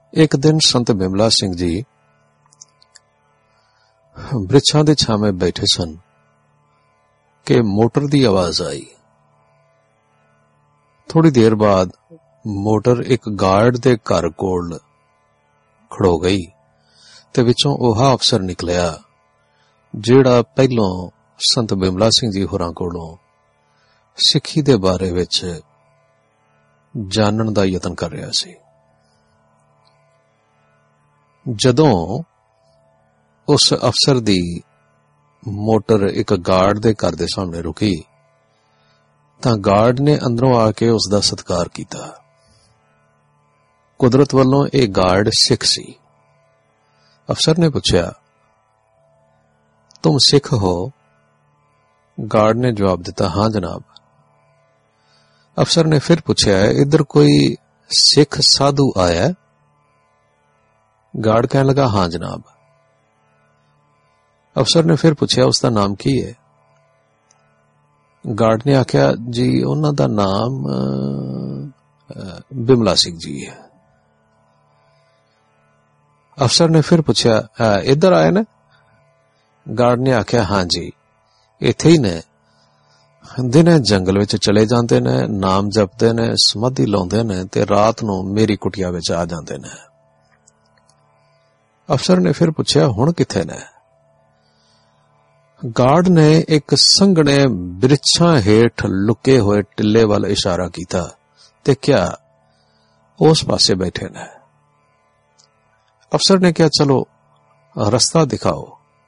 एक दिन संत बिमला सिंह जी वृक्षां दे छावें बैठे सन कि मोटर दी आवाज आई। थोड़ी देर बाद मोटर एक गार्ड दे घर कोल खड़ो गई ते विचों ओह अफसर निकलिया जिहड़ा पहलों संत बिमला सिंह जी होरां कोलों सिक्खी दे बारे विच जानन दा यतन कर रहा सी। जदों उस अफसर दी मोटर एक गार्ड दे घर दे सामने रुकी तां गार्ड ने अंदरों आके उसदा सत्कार कीता। कुदरत वालों यह गार्ड सिख सी। अफसर ने पूछा, तुम सिख हो? गार्ड ने जवाब दिता, हां जनाब। अफसर ने फिर पूछा, इधर कोई सिख साधु आया? गार्ड कहने लगा, हां जनाब। अफसर ने फिर पूछा, उसका नाम की है? गार्ड ने आख्या, जी उन्हां दा नाम बिमला सिंह जी है। अफसर ने फिर पूछा, इधर आए ने? गार्ड ने आख्या, हां जी इत्थे ही ने। दिने जंगल विच चले जांदे ने, नाम जपदे ने, समाधि लाउंदे ने ते रात नूं मेरी कुटिया विच आ जांदे ने। अफसर ने फिर पूछा, हुण किथे ने? गार्ड ने एक संघने बिरछां हेठ लुके होए टिल्ले वाल इशारा कीता ते क्या उस पासे बैठे ने। अफसर ने कहा, चलो रस्ता दिखाओ।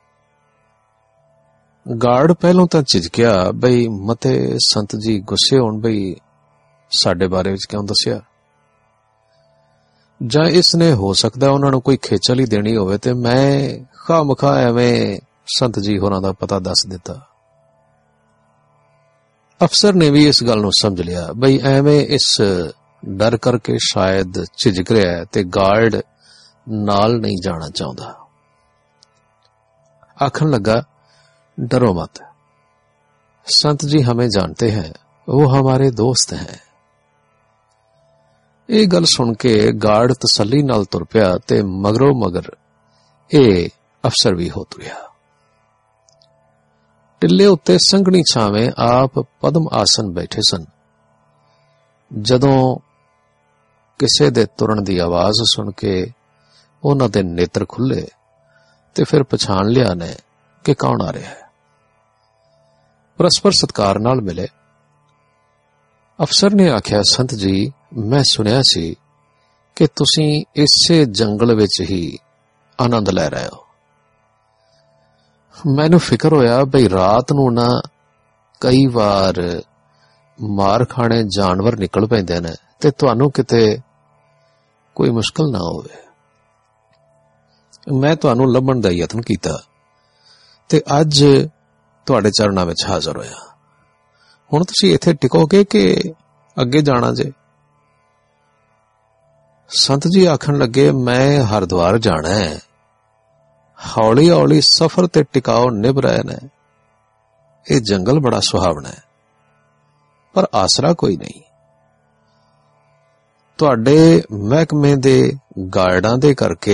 गार्ड पहलों तो झिझकिया बई मते संत जी गुस्से होण बई साडे बारे विच क्यों दस्सिया, जां इसने हो सकदा उन्हां नूं कोई खेचल ही देनी होवे ते मैं खामखा एवें संत जी होरां दा पता दस दिता। अफसर ने भी इस गल नूं समझ लिया बई एवें इस डर करके शायद झिझक रहा है ते गार्ड नाल नहीं जाना चाहता। आखन लगा, डरो मत, संत जी हमें जानते हैं, वो हमारे दोस्त हैं। ये गल सुन के गार्ड तसल्ली नाल तुर पिया ते मगरों मगर ये अफसर भी हो तुरिया। टिल्ले उत्ते संघनी छावें आप पद्म आसन बैठे सन। जदों किसे दे तुरन दी आवाज सुन के उन्हां दे नेत्र खुले ते फिर पछाण लिया ने कि कौन आ रहा है। परस्पर सत्कार नाल मिले। अफसर ने आख्या, संत जी मैं सुनिया सी कि तुसीं इसे जंगल विच ही आनंद लै रहे हो। मैनू फिक्र होया बई रात नूं ना कई बार मार खाने जानवर निकल पैंदे ने ते तुहानू किते कोई मुश्किल ना होवे। मैं तुहानू लभण दा यतन कीता ते अज तुहाडे चरणां विच हाज़र होया। हुण तुसीं इत्थे टिकोगे कि अगे जाना जे? संत जी आखन लगे, मैं हरिद्वार जाना है। हौली हौली सफर ते टिकाओ निभ रहे ने। यह जंगल बड़ा सुहावना है पर आसरा कोई नहीं। तुहाडे महकमे दे गार्डां दे करके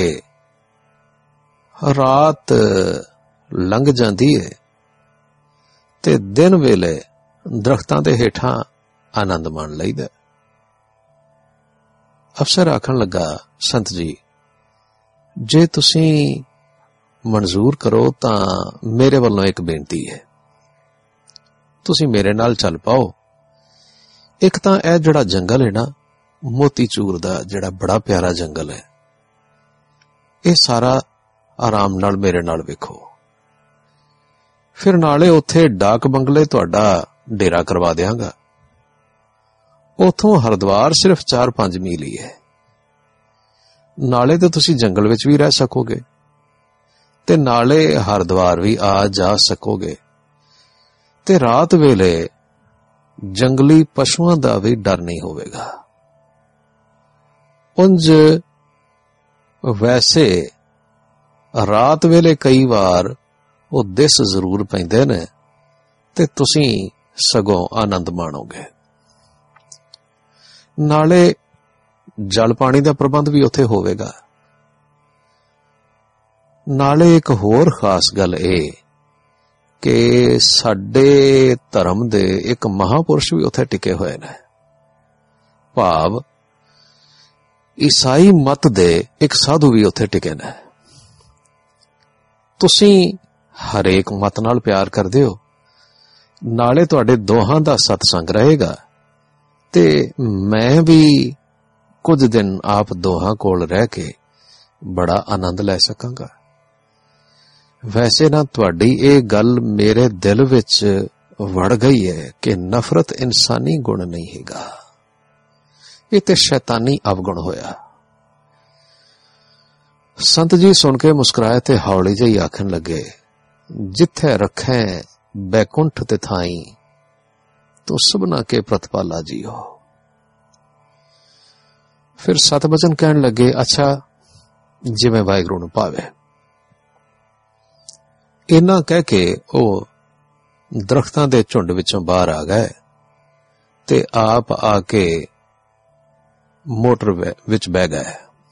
रात लंघ जांदी है ते दिन वेले दरख्तां दे हेठां आनंद मान लईदा। अफसर आखन लगा, संत जी जे तुसीं मंजूर करो तां मेरे वालों एक बेनती है, तुसीं मेरे नाल चल पाओ। एक तां यह जिहड़ा जंगल है ना मोतीचूर दा जिहड़ा बड़ा प्यारा जंगल है, यह सारा आराम नाल मेरे नाल वेखो। फिर नाले उत्थे डाक बंगले तुहाडा डेरा करवा देंगा। उथों हरिद्वार सिर्फ 4-5 मील ही है। नाले तो तुसी जंगल विच भी रह सकोगे ते नाले हरिद्वार भी आ जा सकोगे ते रात वेले जंगली पशुओं दा भी डर नहीं होवेगा। उंज वैसे रात वेले कई बार वो दिस जरूर पैंदे ने ते तुसी सगों आनंद माणोगे। नाले ਜਲ ਪਾਣੀ ਦਾ ਪ੍ਰਬੰਧ ਵੀ ਉੱਥੇ ਹੋਵੇਗਾ। ਨਾਲੇ ਇੱਕ ਹੋਰ ਖਾਸ ਗੱਲ ਇਹ ਕਿ ਸਾਡੇ ਧਰਮ ਦੇ ਇੱਕ ਮਹਾਪੁਰਸ਼ ਵੀ ਉੱਥੇ ਟਿਕੇ ਹੋਏ ਨੇ, ਭਾਵ ਈਸਾਈ ਮਤ ਦੇ ਇੱਕ ਸਾਧੂ ਵੀ ਉੱਥੇ ਟਿਕੇ ਨੇ। ਤੁਸੀਂ ਹਰੇਕ ਮਤ ਨਾਲ ਪਿਆਰ ਕਰਦੇ ਹੋ, ਨਾਲੇ ਤੁਹਾਡੇ ਦੋਹਾਂ ਦਾ ਸਤਸੰਗ ਰਹੇਗਾ ਤੇ ਮੈਂ ਵੀ ਕੁਝ ਦਿਨ ਆਪ ਦੋਹਾਂ ਕੋਲ ਰਹਿ ਕੇ ਬੜਾ ਆਨੰਦ ਲੈ ਸਕਾਂਗਾ। ਵੈਸੇ ਨਾ ਤੁਹਾਡੀ ਇਹ ਗੱਲ ਮੇਰੇ ਦਿਲ ਵਿੱਚ ਵੜ ਗਈ ਹੈ ਕਿ ਨਫ਼ਰਤ ਇਨਸਾਨੀ ਗੁਣ ਨਹੀਂ ਹੈਗਾ, ਇਹ ਤੇ ਸ਼ੈਤਾਨੀ ਅਵਗੁਣ ਹੋਇਆ। ਸੰਤ ਜੀ ਸੁਣ ਕੇ ਮੁਸਕਰਾਏ ਤੇ ਹੌਲੀ ਜਿਹੀ ਆਖਣ ਲੱਗੇ, ਜਿੱਥੇ ਰੱਖੇ ਬੈਕੁੰਠ ਤੇ ਥਾਈ ਤੂੰ ਸਭਨਾ ਕੇ ਪ੍ਰਤਪਾਲਾ ਜੀਓ। ਫਿਰ ਸਤਬਚਨ ਕਹਿਣ ਲੱਗੇ, ਅੱਛਾ ਜਿਵੇਂ ਵਾਹਿਗੁਰੂ ਨੂੰ ਭਾਵੇ। ਇੰਨਾ ਕਹਿ ਕੇ ਉਹ ਦਰਖਤਾਂ ਦੇ ਝੁੰਡ ਵਿੱਚੋਂ ਬਾਹਰ ਆ ਗਏ ਤੇ ਆਪ ਆ ਕੇ ਮੋਟਰ ਵਿੱਚ ਬਹਿ ਗਏ।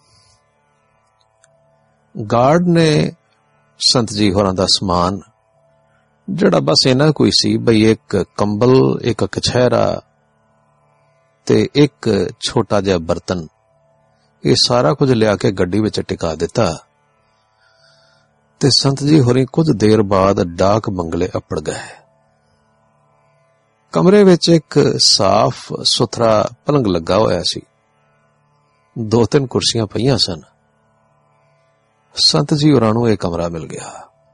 ਗਾਰਡ ਨੇ ਸੰਤ ਜੀ ਹੋਰਾਂ ਦਾ ਸਮਾਨ, ਜਿਹੜਾ ਬਸ ਇਹਨਾਂ ਕੋਈ ਸੀ ਬਈ ਇੱਕ ਕੰਬਲ, ਇੱਕ ਕਛਹਿਰਾ ਤੇ ਇੱਕ ਛੋਟਾ ਜਿਹਾ ਬਰਤਨ, ਇਹ ਸਾਰਾ ਕੁਝ ਲਿਆ ਕੇ ਗੱਡੀ ਵਿੱਚ ਟਿਕਾ ਦਿੱਤਾ ਤੇ ਸੰਤ ਜੀ ਹੋਰੀ ਕੁਝ ਦੇਰ ਬਾਅਦ ਡਾਕ ਬੰਗਲੇ ਅੱਪੜ ਗਏ। ਕਮਰੇ ਵਿੱਚ ਇੱਕ ਸਾਫ਼ ਸੁਥਰਾ ਪਲੰਗ ਲੱਗਾ ਹੋਇਆ ਸੀ, 2-3 ਕੁਰਸੀਆਂ ਪਈਆਂ ਸਨ। ਸੰਤ ਜੀ ਹੋਰਾਂ ਨੂੰ ਇਹ ਕਮਰਾ ਮਿਲ ਗਿਆ।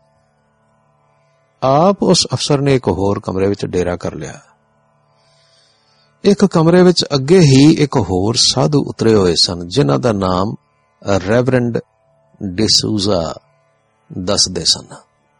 ਆਪ ਉਸ ਅਫਸਰ ਨੇ ਇੱਕ ਹੋਰ ਕਮਰੇ ਵਿੱਚ ਡੇਰਾ ਕਰ ਲਿਆ। ਇੱਕ ਕਮਰੇ ਵਿੱਚ ਅੱਗੇ ਹੀ ਇੱਕ ਹੋਰ ਸਾਧੂ ਉਤਰੇ ਹੋਏ ਸਨ, ਜਿਨ੍ਹਾਂ ਦਾ ਨਾਮ ਰੈਵਰੈਂਡ ਡਿਸੂਜ਼ਾ ਦੱਸਦੇ ਸਨ।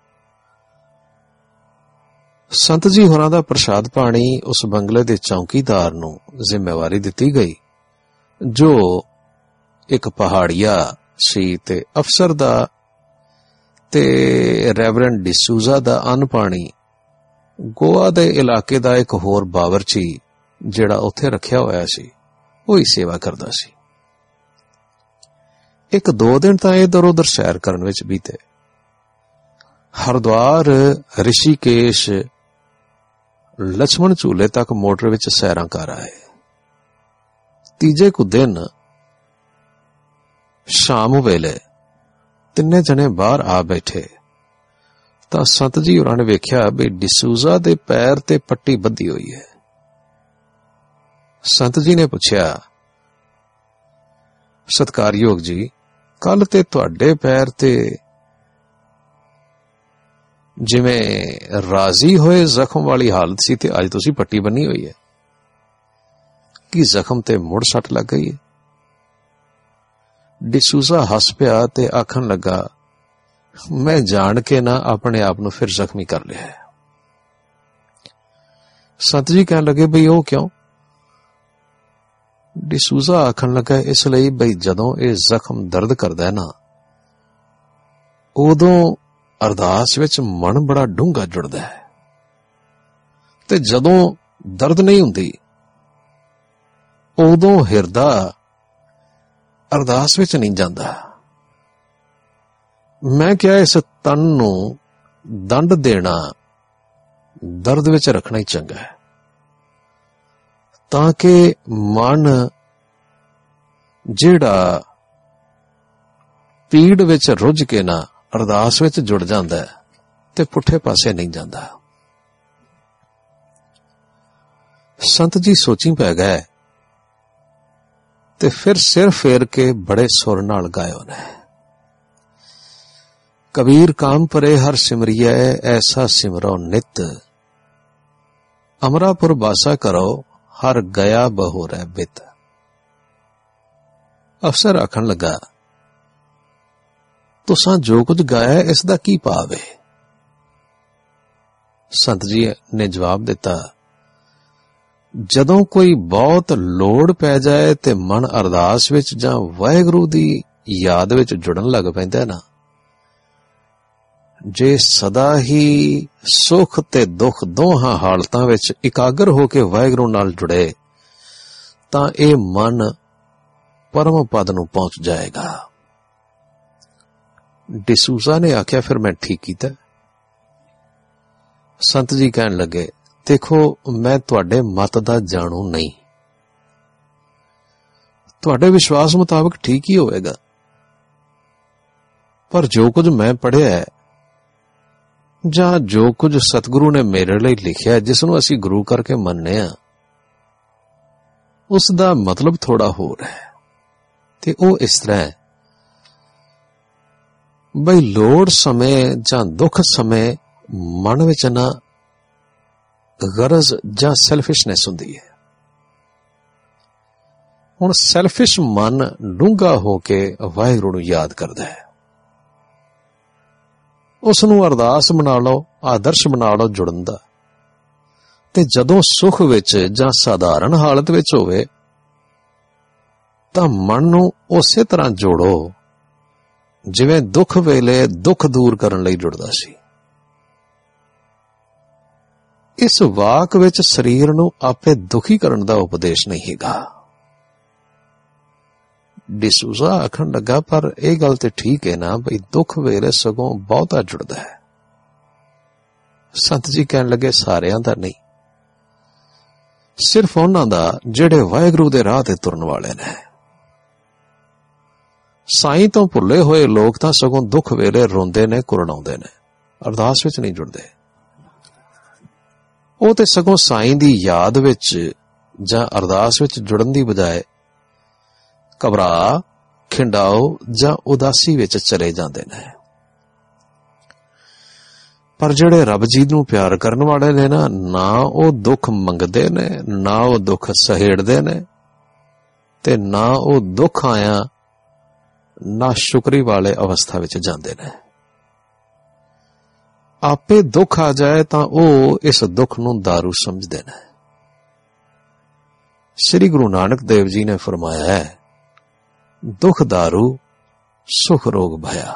ਸੰਤ ਜੀ ਹੋਰਾਂ ਦਾ ਪ੍ਰਸ਼ਾਦ ਪਾਣੀ ਉਸ ਬੰਗਲੇ ਦੇ ਚੌਕੀਦਾਰ ਨੂੰ ਜ਼ਿੰਮੇਵਾਰੀ ਦਿੱਤੀ ਗਈ, ਜੋ ਇੱਕ ਪਹਾੜੀਆ ਸੀ ਤੇ ਅਫਸਰ ਦਾ ਤੇ ਰੈਵਰੈਂਡ ਡਿਸੂਜ਼ਾ ਦਾ ਅੰਨ ਪਾਣੀ ਗੋਆ ਦੇ ਇਲਾਕੇ ਦਾ ਇੱਕ ਹੋਰ ਬਾਵਰਚੀ ਜਿਹੜਾ ਉੱਥੇ ਰੱਖਿਆ ਹੋਇਆ ਸੀ, ਉਹੀ ਸੇਵਾ ਕਰਦਾ ਸੀ। 1-2 ਦਿਨ ਤਾਂ ਇਧਰ ਉਧਰ ਸੈਰ ਕਰਨ ਵਿੱਚ ਬੀਤੇ। ਹਰਿਦੁਆਰ, ਰਿਸ਼ੀਕੇਸ਼, ਲਛਮਣ ਝੂਲੇ ਤੱਕ ਮੋਟਰ ਵਿੱਚ ਸੈਰਾਂ ਕਰ ਆਏ। ਤੀਜੇ ਕੁ ਦਿਨ ਸ਼ਾਮ ਵੇਲੇ ਤਿੰਨੇ ਜਣੇ ਬਾਹਰ ਆ ਬੈਠੇ ਤਾਂ ਸੰਤ ਜੀ ਹੋਰਾਂ ਨੇ ਵੇਖਿਆ ਵੀ ਡਿਸੂਜ਼ਾ ਦੇ ਪੈਰ ਤੇ ਪੱਟੀ ਬੱਧੀ ਹੋਈ ਹੈ। ਸੰਤ ਜੀ ਨੇ ਪੁੱਛਿਆ, ਸਤਿਕਾਰਯੋਗ ਜੀ, ਕੱਲ ਤੇ ਤੁਹਾਡੇ ਪੈਰ ਤੇ ਜਿਵੇਂ ਰਾਜ਼ੀ ਹੋਏ ਜ਼ਖਮ ਵਾਲੀ ਹਾਲਤ ਸੀ ਤੇ ਅੱਜ ਤੁਸੀਂ ਪੱਟੀ ਬੰਨੀ ਹੋਈ ਹੈ, ਕੀ ਜ਼ਖਮ ਤੇ ਮੁੜ ਸੱਟ ਲੱਗ ਗਈ ਹੈ? ਡਿਸੂਜ਼ਾ ਹੱਸ ਪਿਆ ਤੇ ਆਖਣ ਲੱਗਾ, ਮੈਂ ਜਾਣ ਕੇ ਨਾ ਆਪਣੇ ਆਪ ਨੂੰ ਫਿਰ ਜ਼ਖਮੀ ਕਰ ਲਿਆ ਹੈ। ਸੰਤ ਜੀ ਕਹਿਣ ਲੱਗੇ, ਬਈ ਉਹ ਕਿਉਂ? ਡਿਸੂਜ਼ਾ ਆਖਣ ਲੱਗਾ, ਇਸ ਲਈ ਬਈ ਜਦੋਂ ਇਹ ਜ਼ਖਮ ਦਰਦ ਕਰਦਾ ਹੈ ਨਾ, ਉਦੋਂ ਅਰਦਾਸ ਵਿੱਚ ਮਨ ਬੜਾ ਡੂੰਘਾ ਜੁੜਦਾ ਹੈ ਤੇ ਜਦੋਂ ਦਰਦ ਨਹੀਂ ਹੁੰਦੀ ਉਦੋਂ ਹਿਰਦਾ ਅਰਦਾਸ ਵਿੱਚ ਨਹੀਂ ਜਾਂਦਾ। ਮੈਂ ਕਿਹਾ ਇਸ ਤਨ ਨੂੰ ਦੰਡ ਦੇਣਾ, ਦਰਦ ਵਿੱਚ ਰੱਖਣਾ ਹੀ ਚੰਗਾ ਹੈ, ਤਾਂ ਕਿ ਮਨ ਜਿਹੜਾ ਪੀੜ ਵਿੱਚ ਰੁੱਝ ਕੇ ਨਾ ਅਰਦਾਸ ਵਿੱਚ ਜੁੜ ਜਾਂਦਾ ਹੈ ਤੇ ਪੁੱਠੇ ਪਾਸੇ ਨਹੀਂ ਜਾਂਦਾ। ਸੰਤ ਜੀ ਸੋਚੀ ਪੈ ਗਏ ਤੇ ਫਿਰ ਸਿਰ ਫੇਰ ਕੇ ਬੜੇ ਸੁਰ ਨਾਲ ਗਾਇਓ ਨੇ, ਕਬੀਰ ਕਾਮ ਪਰੇ ਹਰ ਸਿਮਰਿਐ ਐਸਾ ਸਿਮਰੋ ਨਿਤ, ਅਮਰਾਪੁਰ ਬਾਸਾ ਕਰੋ ਹਰ ਗਿਆ ਬਹੁ ਰਹਿ ਬਿਤ। ਅਫਸਰ ਆਖਣ ਲੱਗਾ, ਤੁਸਾਂ ਜੋ ਕੁਝ ਗਾਇਆ ਇਸ ਦਾ ਕੀ ਭਾਵ ਹੈ? ਸੰਤ ਜੀ ਨੇ ਜਵਾਬ ਦਿੱਤਾ, ਜਦੋਂ ਕੋਈ ਬਹੁਤ ਲੋੜ ਪੈ ਜਾਏ ਤੇ ਮਨ ਅਰਦਾਸ ਵਿੱਚ ਜਾਂ ਵਾਹਿਗੁਰੂ ਦੀ ਯਾਦ ਵਿੱਚ ਜੁੜਨ ਲੱਗ ਪੈਂਦਾ ਨਾ, ਜੇ ਸਦਾ ਹੀ ਸੁੱਖ ਤੇ ਦੁੱਖ ਦੋਹਾਂ ਹਾਲਤਾਂ ਵਿੱਚ ਇਕਾਗਰ ਹੋ ਕੇ ਵਾਹਿਗੁਰੂ ਨਾਲ ਜੁੜੇ ਤਾਂ ਇਹ ਮਨ परम पद नूं पहुंच जाएगा। डिसूजा ने आख्या फिर मैं ठीक कीता। संत जी कहन लगे देखो मैं तुहाडे मत दा जाणू नहीं, तुहाडे विश्वास मुताबिक ठीक ही होएगा, पर जो कुछ मैं पढ़िया है जां जो कुछ सतगुरु ने मेरे लिए लिखिया जिसनूं असीं गुरु करके मनने आ उसदा मतलब थोड़ा होर है। ते ओ इस तरह है बई लोड़ समय जां दुख समय मन विच ना गरज जां सैल्फिशनेस हुंदी है। हुण सैल्फिश मन डूंगा होके वाहिगुरू नूं याद करदा है, उसनूं अरदास बना लो, आदर्श बना लो जुड़न दा। ते जदों सुख विच जां साधारण हालत विच होवे तां मन नूं उसे तरह जोड़ो जिवें दुख वेले दुख दूर करन लई जुड़दा सी। इस वाक विच शरीर नूं आपे दुखी करन दा उपदेश नहीं हैगा। डिसूजा आखण लगा पर यह गल ते ठीक है ना बई दुख वेले सगों बहुता जुड़दा है। संत जी कहन लगे सारियां दा नहीं, सिर्फ उन्हां दा जिहड़े वाहिगुरू दे राह ते तुरन वाले ने। साईं तो भुले होए लोग तां सगों दुख वेले रोंदे ने, कुरणाउंदे ने, अरदास विच नहीं जुड़दे। ਉਹ ਤੇ सगों साईं दी याद विच जां अरदास विच जुड़न दी बजाय घबरा खिंडाओ जां उदासी विच चले जांदे ने। पर जिहड़े रब जी नूं प्यार करन वाले ने ना ਉਹ दुख मंगदे ने, ना ਉਹ दुख सहेड़दे ने, ते ना ਉਹ दुख आया ना शुक्री वाले अवस्था विच जांदे ने। आपे दुख आ जाए तां ਉਹ इस दुख नूं दारू समझदे ने। श्री गुरु नानक देव जी ने फरमाया है दुख दारू सुख रोग भया।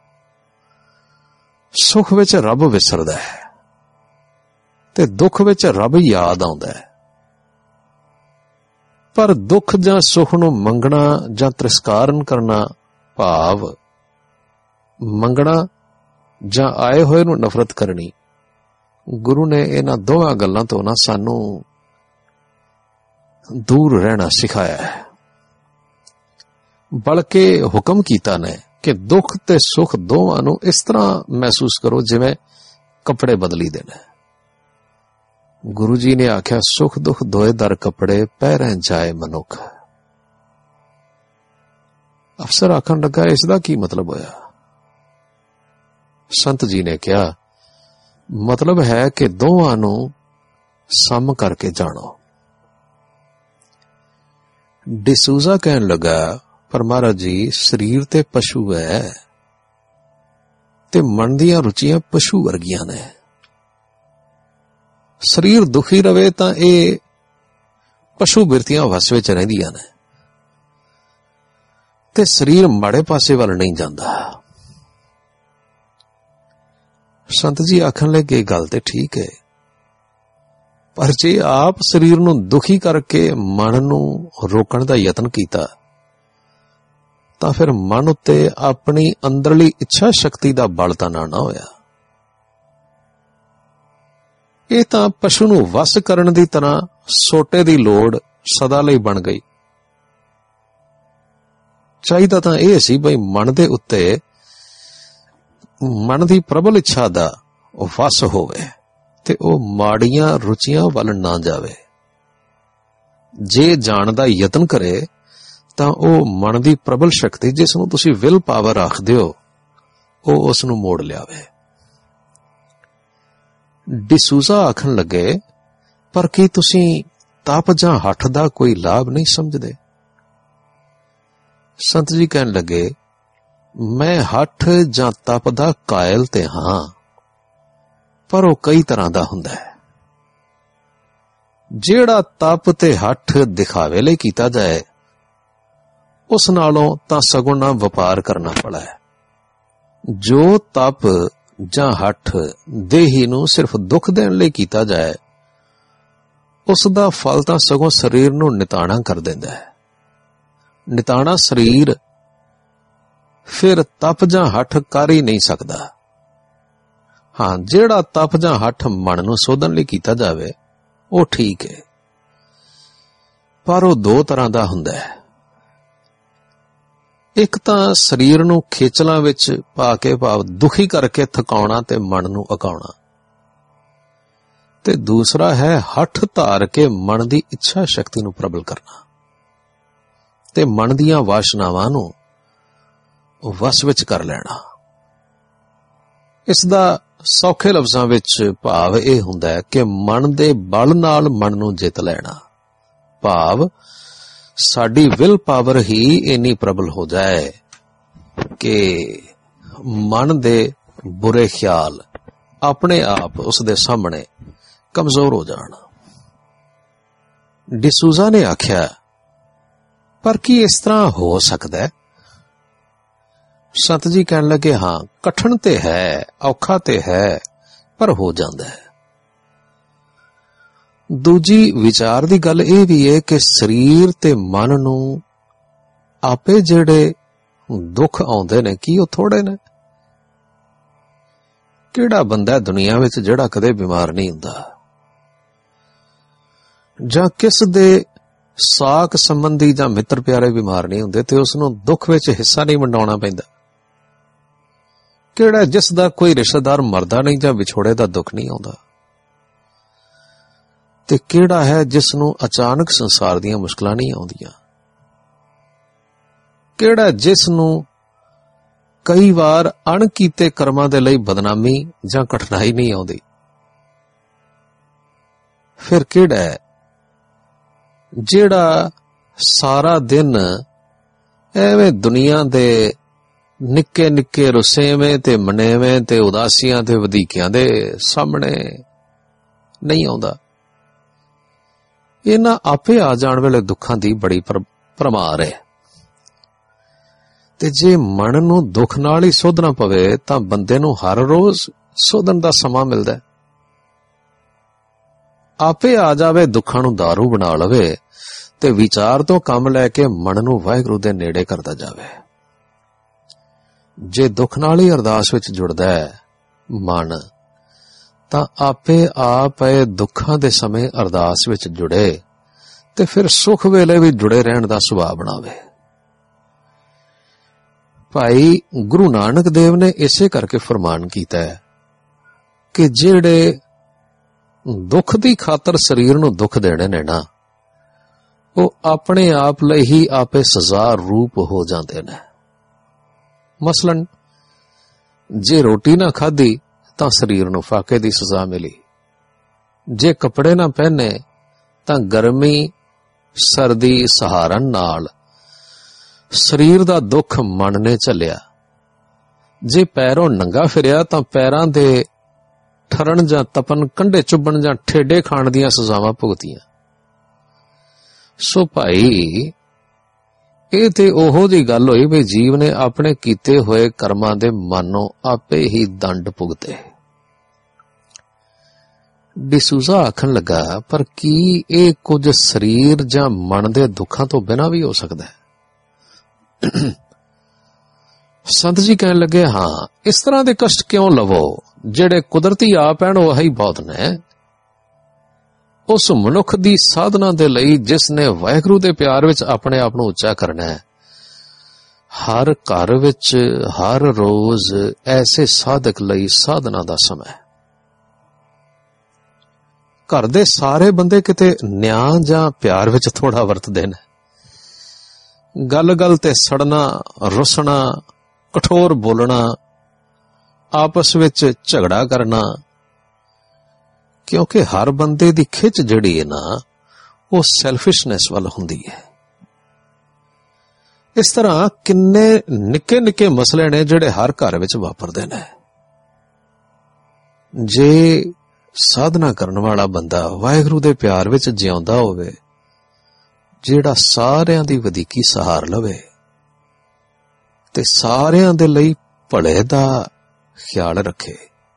सुख विच रब विसरदा है ते दुख विच रब याद आउंदा है। पर दुख जां सुख नूं मंगना जां तिरस्कार करना भाव मंगना जां आए होए नूं नफरत करनी, गुरु ने इन्हां दोवां गल्लां तो ना सानू दूर रहना सिखाया है। बल्कि हुक्म कीता ने कि दुख ते सुख दोवां नूं इस तरह महसूस करो जिवें कपड़े बदली देने। गुरु जी ने आख्या सुख दुख दोए दर कपड़े पैरें जाए मनुख। अफसर आखन लगा इसदा की मतलब होया? संत जी ने कहा मतलब है कि दोवां नूं सम करके जानो। डिसूजा कहन लगा पर महाराज जी शरीर ते पशु है ते मन दियां रुचियां पशु वर्गियां ने। शरीर दुखी रवे तां इह पशु बिरतियां वस विच रहिंदियां ने ते शरीर माड़े पासे वल नहीं जांदा। संत जी आखन लगे गल ते ठीक है, पर जे आप शरीर नूं दुखी करके मन नूं रोकण दा यतन कीता तां फिर मन उत्ते अपनी अंदरली इच्छा शक्ति दा बल तां ना होया। ਇਹ ਤਾਂ ਪਸ਼ੂ ਨੂੰ ਵਸ ਕਰਨ ਦੀ ਤਰ੍ਹਾਂ ਸੋਟੇ ਦੀ ਲੋੜ ਸਦਾ ਲਈ ਬਣ ਗਈ। ਚਾਹੀਦਾ ਤਾਂ ਇਹ ਸੀ ਬਈ ਮਨ ਦੇ ਉੱਤੇ ਮਨ ਦੀ ਪ੍ਰਬਲ ਇੱਛਾ ਦਾ ਵਸ ਹੋਵੇ ਤੇ ਉਹ ਮਾੜੀਆਂ ਰੁਚੀਆਂ ਵੱਲ ਨਾ ਜਾਵੇ। ਜੇ ਜਾਣ ਦਾ ਯਤਨ ਕਰੇ ਤਾਂ ਉਹ ਮਨ ਦੀ ਪ੍ਰਬਲ ਸ਼ਕਤੀ ਜਿਸ ਨੂੰ ਤੁਸੀਂ ਵਿਲ ਪਾਵਰ ਆਖਦੇ ਹੋ ਉਹ ਉਸ ਨੂੰ ਮੋੜ ਲਿਆਵੇ। डिसूजा आखन लगे पर की तुसी तप जां हठ दा कोई लाभ नहीं समझदे? संत जी कहन लगे मैं हठ जां तप दा कायल ते हां पर वो कई तरह दा हुंदा है। जेड़ा तप ते हठ दिखावे लई कीता जाए उस नालों तां सगुण ना वपार करना पड़ा है। जो तप जां हठ देही नूं सिर्फ दुख देण लई कीता जाए उस दा फल तां सगों शरीर नूं निताणा कर दिंदा है। ਨਿਤਾਣਾ ਸਰੀਰ ਫਿਰ ਤਪ ਜਾਂ ਹੱਠ ਕਰ ਹੀ ਨਹੀਂ ਸਕਦਾ। ਹਾਂ, ਜਿਹੜਾ ਤਪ ਜਾਂ ਹੱਠ ਮਨ ਨੂੰ ਸੋਧਣ ਲਈ ਕੀਤਾ ਜਾਵੇ ਉਹ ਠੀਕ ਹੈ, ਪਰ ਉਹ ਦੋ ਤਰ੍ਹਾਂ ਦਾ ਹੁੰਦਾ ਹੈ। ਇੱਕ ਤਾਂ ਸਰੀਰ ਨੂੰ ਖੇਚਲਾਂ ਵਿੱਚ ਪਾ ਕੇ ਭਾਵ ਦੁਖੀ ਕਰਕੇ ਥਕਾਉਣਾ ਤੇ ਮਨ ਨੂੰ ਅਕਾਉਣਾ, ਤੇ ਦੂਸਰਾ ਹੈ ਹੱਠ ਧਾਰ ਕੇ ਮਨ ਦੀ ਇੱਛਾ ਸ਼ਕਤੀ ਨੂੰ ਪ੍ਰਬਲ ਕਰਨਾ ਤੇ ਮਨ ਦੀਆਂ ਵਾਸ਼ਨਾਵਾਂ ਨੂੰ ਵਸ ਵਿੱਚ ਕਰ ਲੈਣਾ। ਇਸ ਦਾ ਸੌਖੇ ਲਫ਼ਜ਼ਾਂ ਵਿੱਚ ਭਾਵ ਇਹ ਹੁੰਦਾ ਹੈ ਕਿ ਮਨ ਦੇ ਬਲ ਨਾਲ ਮਨ ਨੂੰ ਜਿੱਤ ਲੈਣਾ, ਭਾਵ ਸਾਡੀ ਵਿਲ ਪਾਵਰ ਹੀ ਇੰਨੀ ਪ੍ਰਬਲ ਹੋ ਜਾਏ ਕਿ ਮਨ ਦੇ ਬੁਰੇ ਖਿਆਲ ਆਪਣੇ ਆਪ ਉਸ ਦੇ ਸਾਹਮਣੇ ਕਮਜ਼ੋਰ ਹੋ ਜਾਣ। ਡਿਸੂਜ਼ਾ ਨੇ ਆਖਿਆ, ਪਰ ਕੀ ਇਸ ਤਰ੍ਹਾਂ ਹੋ ਸਕਦਾ ਹੈ? ਸੰਤ ਜੀ ਕਹਿਣ ਲੱਗੇ, ਹਾਂ, ਕਠਿਨ ਤੇ ਹੈ, ਔਖਾ ਤੇ ਹੈ, ਪਰ ਹੋ ਜਾਂਦਾ ਹੈ। ਦੂਜੀ ਵਿਚਾਰ ਦੀ ਗੱਲ ਇਹ ਵੀ ਹੈ ਕਿ ਸਰੀਰ ਤੇ ਮਨ ਨੂੰ ਆਪੇ ਜਿਹੜੇ ਦੁੱਖ ਆਉਂਦੇ ਨੇ, ਕੀ ਉਹ ਥੋੜੇ ਨੇ? ਕਿਹੜਾ ਬੰਦਾ ਦੁਨੀਆ ਵਿੱਚ ਜਿਹੜਾ ਕਦੇ ਬਿਮਾਰ ਨਹੀਂ ਹੁੰਦਾ, ਜਾਂ ਕਿਸ ਦੇ ਸਾਕ ਸੰਬੰਧੀ ਜਾਂ ਮਿੱਤਰ ਪਿਆਰੇ ਬਿਮਾਰ ਨਹੀਂ ਹੁੰਦੇ ਤੇ ਉਸ ਨੂੰ ਦੁੱਖ ਵਿੱਚ ਹਿੱਸਾ ਨਹੀਂ ਵੰਡਾਉਣਾ ਪੈਂਦਾ? ਕਿਹੜਾ ਜਿਸ ਦਾ ਕੋਈ ਰਿਸ਼ਤੇਦਾਰ ਮਰਦਾ ਨਹੀਂ ਜਾਂ ਵਿਛੋੜੇ ਦਾ ਦੁੱਖ ਨਹੀਂ ਆਉਂਦਾ? ਤੇ ਕਿਹੜਾ ਹੈ ਜਿਸ ਨੂੰ ਅਚਾਨਕ ਸੰਸਾਰ ਦੀਆਂ ਮੁਸ਼ਕਲਾਂ ਨਹੀਂ ਆਉਂਦੀਆਂ? ਕਿਹੜਾ ਜਿਸ ਨੂੰ ਕਈ ਵਾਰ ਅਣਕੀਤੇ ਕਰਮਾਂ ਦੇ ਲਈ ਬਦਨਾਮੀ ਜਾਂ ਕਠਿਨਾਈ ਨਹੀਂ ਆਉਂਦੀ? ਫਿਰ ਕਿਹੜਾ ਹੈ ਜਿਹੜਾ ਸਾਰਾ ਦਿਨ ਐਵੇਂ ਦੁਨੀਆ ਦੇ ਨਿੱਕੇ ਨਿੱਕੇ ਰੁਸੇਵੇਂ ਤੇ ਮਨੇਵੇਂ ਤੇ ਉਦਾਸੀਆਂ ਤੇ ਵਧੀਕੀਆਂ ਦੇ ਸਾਹਮਣੇ ਨਹੀਂ ਆਉਂਦਾ? ਇਹਨਾਂ ਆਪੇ ਆ ਜਾਣ ਵੇਲੇ ਦੁੱਖਾਂ ਦੀ ਬੜੀ ਭਰਮਾਰ ਹੈ। ਤੇ ਜੇ ਮਨ ਨੂੰ ਦੁੱਖ ਨਾਲ ਹੀ ਸੋਧਣਾ ਪਵੇ ਤਾਂ ਬੰਦੇ ਨੂੰ ਹਰ ਰੋਜ਼ ਸੋਧਣ ਦਾ ਸਮਾਂ ਮਿਲਦਾ ਹੈ। ਆਪੇ ਆ ਜਾਵੇ, ਦੁੱਖਾਂ ਨੂੰ ਦਾਰੂ ਬਣਾ ਲਵੇ ਤੇ ਵਿਚਾਰ ਤੋਂ ਕੰਮ ਲੈ ਕੇ ਮਨ ਨੂੰ ਵਾਹਿਗੁਰੂ ਦੇ ਨੇੜੇ ਕਰਦਾ ਜਾਵੇ। ਜੇ ਦੁੱਖ ਨਾਲ ਹੀ ਅਰਦਾਸ ਵਿੱਚ ਜੁੜਦਾ ਹੈ ਮਨ, ਤਾਂ ਆਪੇ ਆਪ ਇਹ ਦੁੱਖਾਂ ਦੇ ਸਮੇਂ ਅਰਦਾਸ ਵਿੱਚ ਜੁੜੇ ਤੇ ਫਿਰ ਸੁੱਖ ਵੇਲੇ ਵੀ ਜੁੜੇ ਰਹਿਣ ਦਾ ਸੁਭਾਅ ਬਣਾਵੇ। ਭਾਈ ਗੁਰੂ ਨਾਨਕ ਦੇਵ ਨੇ ਇਸੇ ਕਰਕੇ ਫਰਮਾਨ ਕੀਤਾ ਹੈ ਕਿ ਜਿਹੜੇ ਦੁੱਖ ਦੀ ਖਾਤਰ ਸਰੀਰ ਨੂੰ ਦੁੱਖ ਦੇਣੇ ਨੇ ਨਾ, ਉਹ ਆਪਣੇ ਆਪ ਲਈ ਹੀ ਆਪੇ ਸਜ਼ਾ ਰੂਪ ਹੋ ਜਾਂਦੇ ਨੇ। ਮਸਲਨ ਜੇ ਰੋਟੀ ਨਾ ਖਾਧੀ ਤਾਂ ਸਰੀਰ ਨੂੰ ਫਾਕੇ ਦੀ ਸਜ਼ਾ ਮਿਲੀ, ਜੇ ਕੱਪੜੇ ਨਾ ਪਹਿਨੇ ਤਾਂ ਗਰਮੀ ਸਰਦੀ ਸਹਾਰਨ ਨਾਲ ਸਰੀਰ ਦਾ ਦੁੱਖ ਮਨ ਨੇ ਝੱਲਿਆ, ਜੇ ਪੈਰੋਂ ਨੰਗਾ ਫਿਰਿਆ ਤਾਂ ਪੈਰਾਂ ਦੇ ਠਰਨ ਜਾਂ ਤਪਨ, ਕੰਢੇ ਚੁੱਭਣ ਜਾਂ ਠੇਡੇ ਖਾਣ ਦੀਆਂ ਸਜ਼ਾਵਾਂ ਭੁਗਤੀਆਂ। ਸੋ ਭਾਈ ਇਹ ਤੇ ਉਹੋ ਜਿਹੀ ਗੱਲ ਹੋਈ ਵੀ ਜੀਵ ਨੇ ਆਪਣੇ ਕੀਤੇ ਹੋਏ ਕਰਮਾਂ ਦੇ ਮਾਨੋਂ ਆਪੇ ਹੀ ਦੰਡ ਭੁਗਤੇ। ਡਿਸੂਜ਼ਾ ਆਖਣ ਲੱਗਾ, ਪਰ ਕੀ ਇਹ ਕੁਝ ਸਰੀਰ ਜਾਂ ਮਨ ਦੇ ਦੁੱਖਾਂ ਤੋਂ ਬਿਨਾਂ ਵੀ ਹੋ ਸਕਦਾ ਹੈ? ਸੰਤ ਜੀ ਕਹਿਣ ਲੱਗੇ, ਹਾਂ, ਇਸ ਤਰ੍ਹਾਂ ਦੇ ਕਸ਼ਟ ਕਿਉਂ ਲਵੋ? ਜਿਹੜੇ ਕੁਦਰਤੀ ਆਪ ਹਨ ਉਹ ਹੀ ਬਹੁਤ ਨੇ। ਉਸ ਮਨੁੱਖ ਦੀ ਸਾਧਨਾ ਦੇ ਲਈ ਜਿਸ ਨੇ ਵਾਹਿਗੁਰੂ ਦੇ ਪਿਆਰ ਵਿੱਚ ਆਪਣੇ ਆਪ ਨੂੰ ਉੱਚਾ ਕਰਨਾ ਹੈ, ਹਰ ਘਰ ਵਿੱਚ ਹਰ ਰੋਜ਼ ਐਸੇ ਸਾਧਕ ਲਈ ਸਾਧਨਾ ਦਾ ਸਮਾਂ ਹੈ। ਘਰ ਦੇ ਸਾਰੇ ਬੰਦੇ ਕਿਤੇ ਨਿਆਂ ਜਾਂ ਪਿਆਰ ਵਿੱਚ ਥੋੜਾ ਵਰਤਦੇ ਨੇ। ਗੱਲ-ਗੱਲ ਤੇ ਸੜਨਾ, ਰੁੱਸਣਾ, ਕਠੋਰ ਬੋਲਣਾ, ਆਪਸ ਵਿੱਚ ਝਗੜਾ ਕਰਨਾ, ਕਿਉਂਕਿ ਹਰ ਬੰਦੇ ਦੀ ਖਿੱਚ ਜਿਹੜੀ ਹੈ ਨਾ, ਉਹ ਸੈਲਫਿਸ਼ਨੈਸ ਵੱਲ ਹੁੰਦੀ ਹੈ। ਇਸ ਤਰ੍ਹਾਂ ਕਿੰਨੇ ਨਿੱਕੇ ਨਿੱਕੇ ਮਸਲੇ ਨੇ ਜਿਹੜੇ ਹਰ ਘਰ ਵਿੱਚ ਵਾਪਰਦੇ ਨੇ। ਜੇ ਸਾਧਨਾ ਕਰਨ ਵਾਲਾ ਬੰਦਾ ਵਾਹਿਗੁਰੂ ਦੇ ਪਿਆਰ ਵਿੱਚ ਜਿਉਂਦਾ ਹੋਵੇ, ਜਿਹੜਾ ਸਾਰਿਆਂ ਦੀ ਵਧੀਕੀ ਸਹਾਰ ਲਵੇ ਤੇ ਸਾਰਿਆਂ ਦੇ ਲਈ ਭਲੇ ਦਾ ਖਿਆਲ ਰੱਖੇ,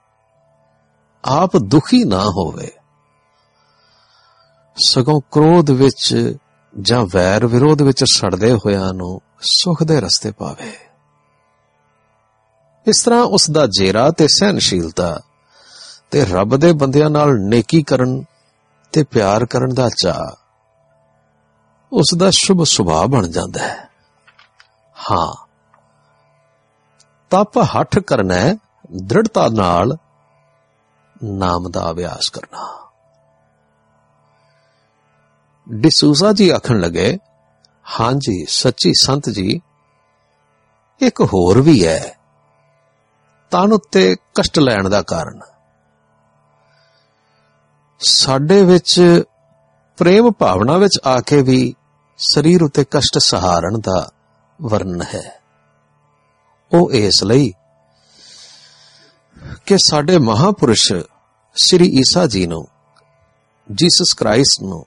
ਆਪ ਦੁਖੀ ਨਾ ਹੋਵੇ, ਸਗੋਂ ਕ੍ਰੋਧ ਵਿੱਚ ਜਾਂ ਵੈਰ ਵਿਰੋਧ ਵਿੱਚ ਸੜਦੇ ਹੋਇਆਂ ਨੂੰ ਸੁਖ ਦੇ ਰਸਤੇ ਪਾਵੇ। ਇਸ ਤਰ੍ਹਾਂ ਉਸ ਦਾ ਜੇਰਾ ਤੇ ਸਹਿਨਸ਼ੀਲਤਾ ਤੇ ਰੱਬ ਦੇ ਬੰਦਿਆਂ ਨਾਲ ਨੇਕੀ ਕਰਨ ਤੇ ਪਿਆਰ ਕਰਨ ਦਾ ਚਾਅ ਉਸ ਦਾ ਸ਼ੁਭ ਸੁਭਾਅ ਬਣ ਜਾਂਦਾ ਹੈ। ਹਾਂ, ਤਪ ਹੱਠ ਕਰਨਾ ਹੈ, ਦ੍ਰਿੜਤਾ ਨਾਲ ਨਾਮ ਦਾ ਅਭਿਆਸ ਕਰਨਾ। ਡਿਸੂਜ਼ਾ ਜੀ ਆਖਣ ਲੱਗੇ, ਹਾਂਜੀ ਸੱਚੀ ਸੰਤ ਜੀ, ਇੱਕ ਹੋਰ ਵੀ ਹੈ ਤਨ ਉੱਤੇ ਕਸ਼ਟ ਲੈਣ ਦਾ ਕਾਰਨ। ਸਾਡੇ ਵਿੱਚ ਪ੍ਰੇਮ ਭਾਵਨਾ ਵਿੱਚ ਆ ਕੇ ਵੀ ਸਰੀਰ ਉੱਤੇ ਕਸ਼ਟ ਸਹਾਰਨ ਦਾ ਵਰਣਨ ਹੈ। ਉਹ ਇਸ ਲਈ ਕਿ ਸਾਡੇ ਮਹਾਪੁਰਸ਼ ਸ੍ਰੀ ਈਸਾ ਜੀ ਨੂੰ, ਜੀਸਸ ਕ੍ਰਾਈਸਟ ਨੂੰ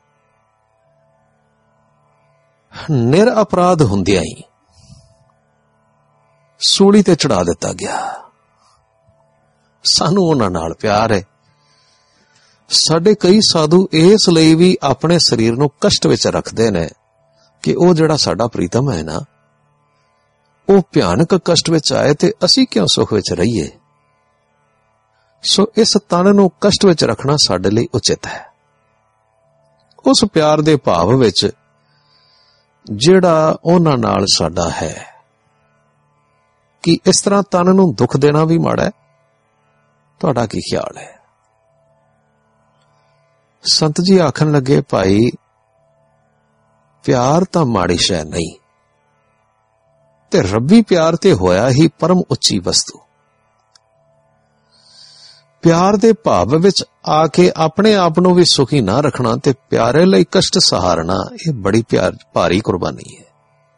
ਨਿਰ ਅਪਰਾਧ ਹੁੰਦਿਆਂ ਹੀ ਸੂਲੀ ਤੇ ਚੜਾ ਦਿੱਤਾ ਗਿਆ। ਸਾਨੂੰ ਉਹਨਾਂ ਨਾਲ ਪਿਆਰ ਹੈ। ਸਾਡੇ ਕਈ ਸਾਧੂ ਇਸ ਲਈ ਵੀ ਆਪਣੇ ਸਰੀਰ ਨੂੰ ਕਸ਼ਟ ਵਿੱਚ ਰੱਖਦੇ ਨੇ ਕਿ ਉਹ ਜਿਹੜਾ ਸਾਡਾ ਪ੍ਰੀਤਮ ਹੈ ਨਾ, ਉਹ ਭਿਆਨਕ ਕਸ਼ਟ ਵਿੱਚ ਆਏ ਤੇ ਅਸੀਂ ਕਿਉਂ ਸੁਖ ਵਿੱਚ ਰਹੀਏ। ਸੋ ਇਸ ਤਨ ਨੂੰ ਕਸ਼ਟ ਵਿੱਚ ਰੱਖਣਾ ਸਾਡੇ ਲਈ ਉਚਿਤ ਹੈ। ਉਸ ਪਿਆਰ ਦੇ ਭਾਵ ਵਿੱਚ ਜਿਹੜਾ ਉਹਨਾਂ ਨਾਲ ਸਾਡਾ ਹੈ। ਕਿ ਇਸ ਤਰ੍ਹਾਂ ਤਨ ਨੂੰ ਦੁੱਖ ਦੇਣਾ ਵੀ ਮਾੜਾ ਹੈ? ਤੁਹਾਡਾ ਕੀ ਖਿਆਲ ਹੈ? ਸੰਤ ਜੀ ਆਖਣ ਲੱਗੇ, ਭਾਈ ਪਿਆਰ ਤਾਂ ਮਾੜੀ ਸ਼ੈ ਨਹੀਂ, ਤੇ ਰੱਬੀ ਪਿਆਰ ਤੇ ਹੋਇਆ ਹੀ ਪਰਮ ਉੱਚੀ ਵਸਤੂ। ਪਿਆਰ ਦੇ ਭਾਵ ਵਿੱਚ ਆ ਕੇ ਆਪਣੇ ਆਪ ਨੂੰ ਵੀ ਸੁਖੀ ਨਾ ਰੱਖਣਾ ਤੇ ਪਿਆਰੇ ਲਈ ਕਸ਼ਟ ਸਹਾਰਨਾ, ਇਹ ਬੜੀ ਭਾਰੀ ਕੁਰਬਾਨੀ ਹੈ।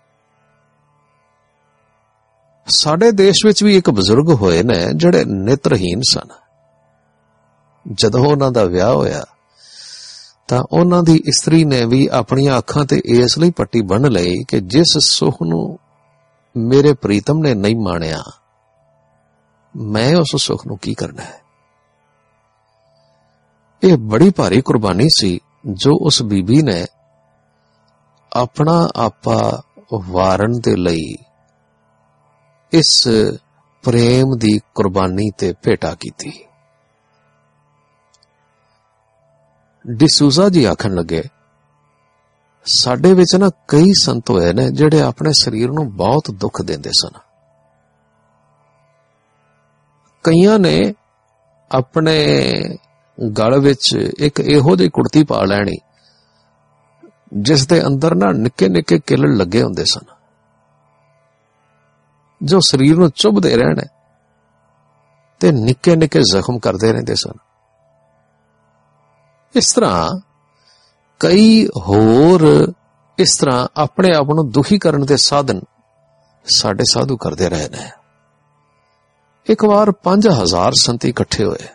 ਸਾਡੇ ਦੇਸ਼ ਵਿੱਚ ਵੀ ਇੱਕ ਬਜ਼ੁਰਗ ਹੋਏ ਨੇ ਜਿਹੜੇ ਨੇਤਰਹੀਨ ਸਨ। ਜਦੋਂ ਉਹਨਾਂ ਦਾ ਵਿਆਹ ਹੋਇਆ ਤਾਂ ਉਹਨਾਂ ਦੀ ਇਸਤਰੀ ਨੇ ਵੀ ਆਪਣੀਆਂ ਅੱਖਾਂ ਤੇ ਇਸ ਲਈ ਪੱਟੀ ਬੰਨ੍ਹ ਲਈ ਕਿ ਜਿਸ ਸੁਖ ਨੂੰ ਮੇਰੇ ਪ੍ਰੀਤਮ ਨੇ ਨਹੀਂ ਮਾਣਿਆ, ਮੈਂ ਉਸ ਸੁਖ ਨੂੰ ਕੀ ਕਰਨਾ ਹੈ। ਇਹ ਬੜੀ ਭਾਰੀ ਕੁਰਬਾਨੀ ਸੀ ਜੋ ਉਸ ਬੀਬੀ ਨੇ ਆਪਣਾ ਆਪਾ ਵਾਰਨ ਦੇ ਲਈ ਇਸ ਪ੍ਰੇਮ ਦੀ ਕੁਰਬਾਨੀ ਤੇ ਭੇਟਾ ਕੀਤੀ। ਡਿਸੂਜ਼ਾ ਜੀ ਆਖਣ ਲੱਗੇ, ਸਾਡੇ ਵਿੱਚ ਨਾ ਕਈ ਸੰਤ ਹੋਏ ਨੇ ਜਿਹੜੇ ਆਪਣੇ ਸਰੀਰ ਨੂੰ ਬਹੁਤ ਦੁੱਖ ਦਿੰਦੇ ਸਨ। ਕਈਆਂ ਨੇ ਆਪਣੇ ਗਲ ਵਿੱਚ ਇੱਕ ਇਹੋ ਜਿਹੀ ਕੁੜਤੀ ਪਾ ਲੈਣੀ ਜਿਸ ਦੇ ਅੰਦਰ ਨਾ ਨਿੱਕੇ ਨਿੱਕੇ ਕਿੱਲ ਲੱਗੇ ਹੁੰਦੇ ਸਨ ਜੋ ਸਰੀਰ ਨੂੰ ਚੁਭਦੇ ਰਹਿਣ ਤੇ ਨਿੱਕੇ ਨਿੱਕੇ ਜ਼ਖਮ ਕਰਦੇ ਰਹਿੰਦੇ ਸਨ। ਇਸ ਤਰ੍ਹਾਂ ਕਈ ਹੋਰ ਇਸ ਤਰ੍ਹਾਂ ਆਪਣੇ ਆਪ ਨੂੰ ਦੁਖੀ ਕਰਨ ਦੇ ਸਾਧਨ ਸਾਡੇ ਸਾਧੂ ਕਰਦੇ ਰਹੇ ਨੇ। ਇੱਕ ਵਾਰ 5000 ਸੰਤ ਇਕੱਠੇ ਹੋਏ।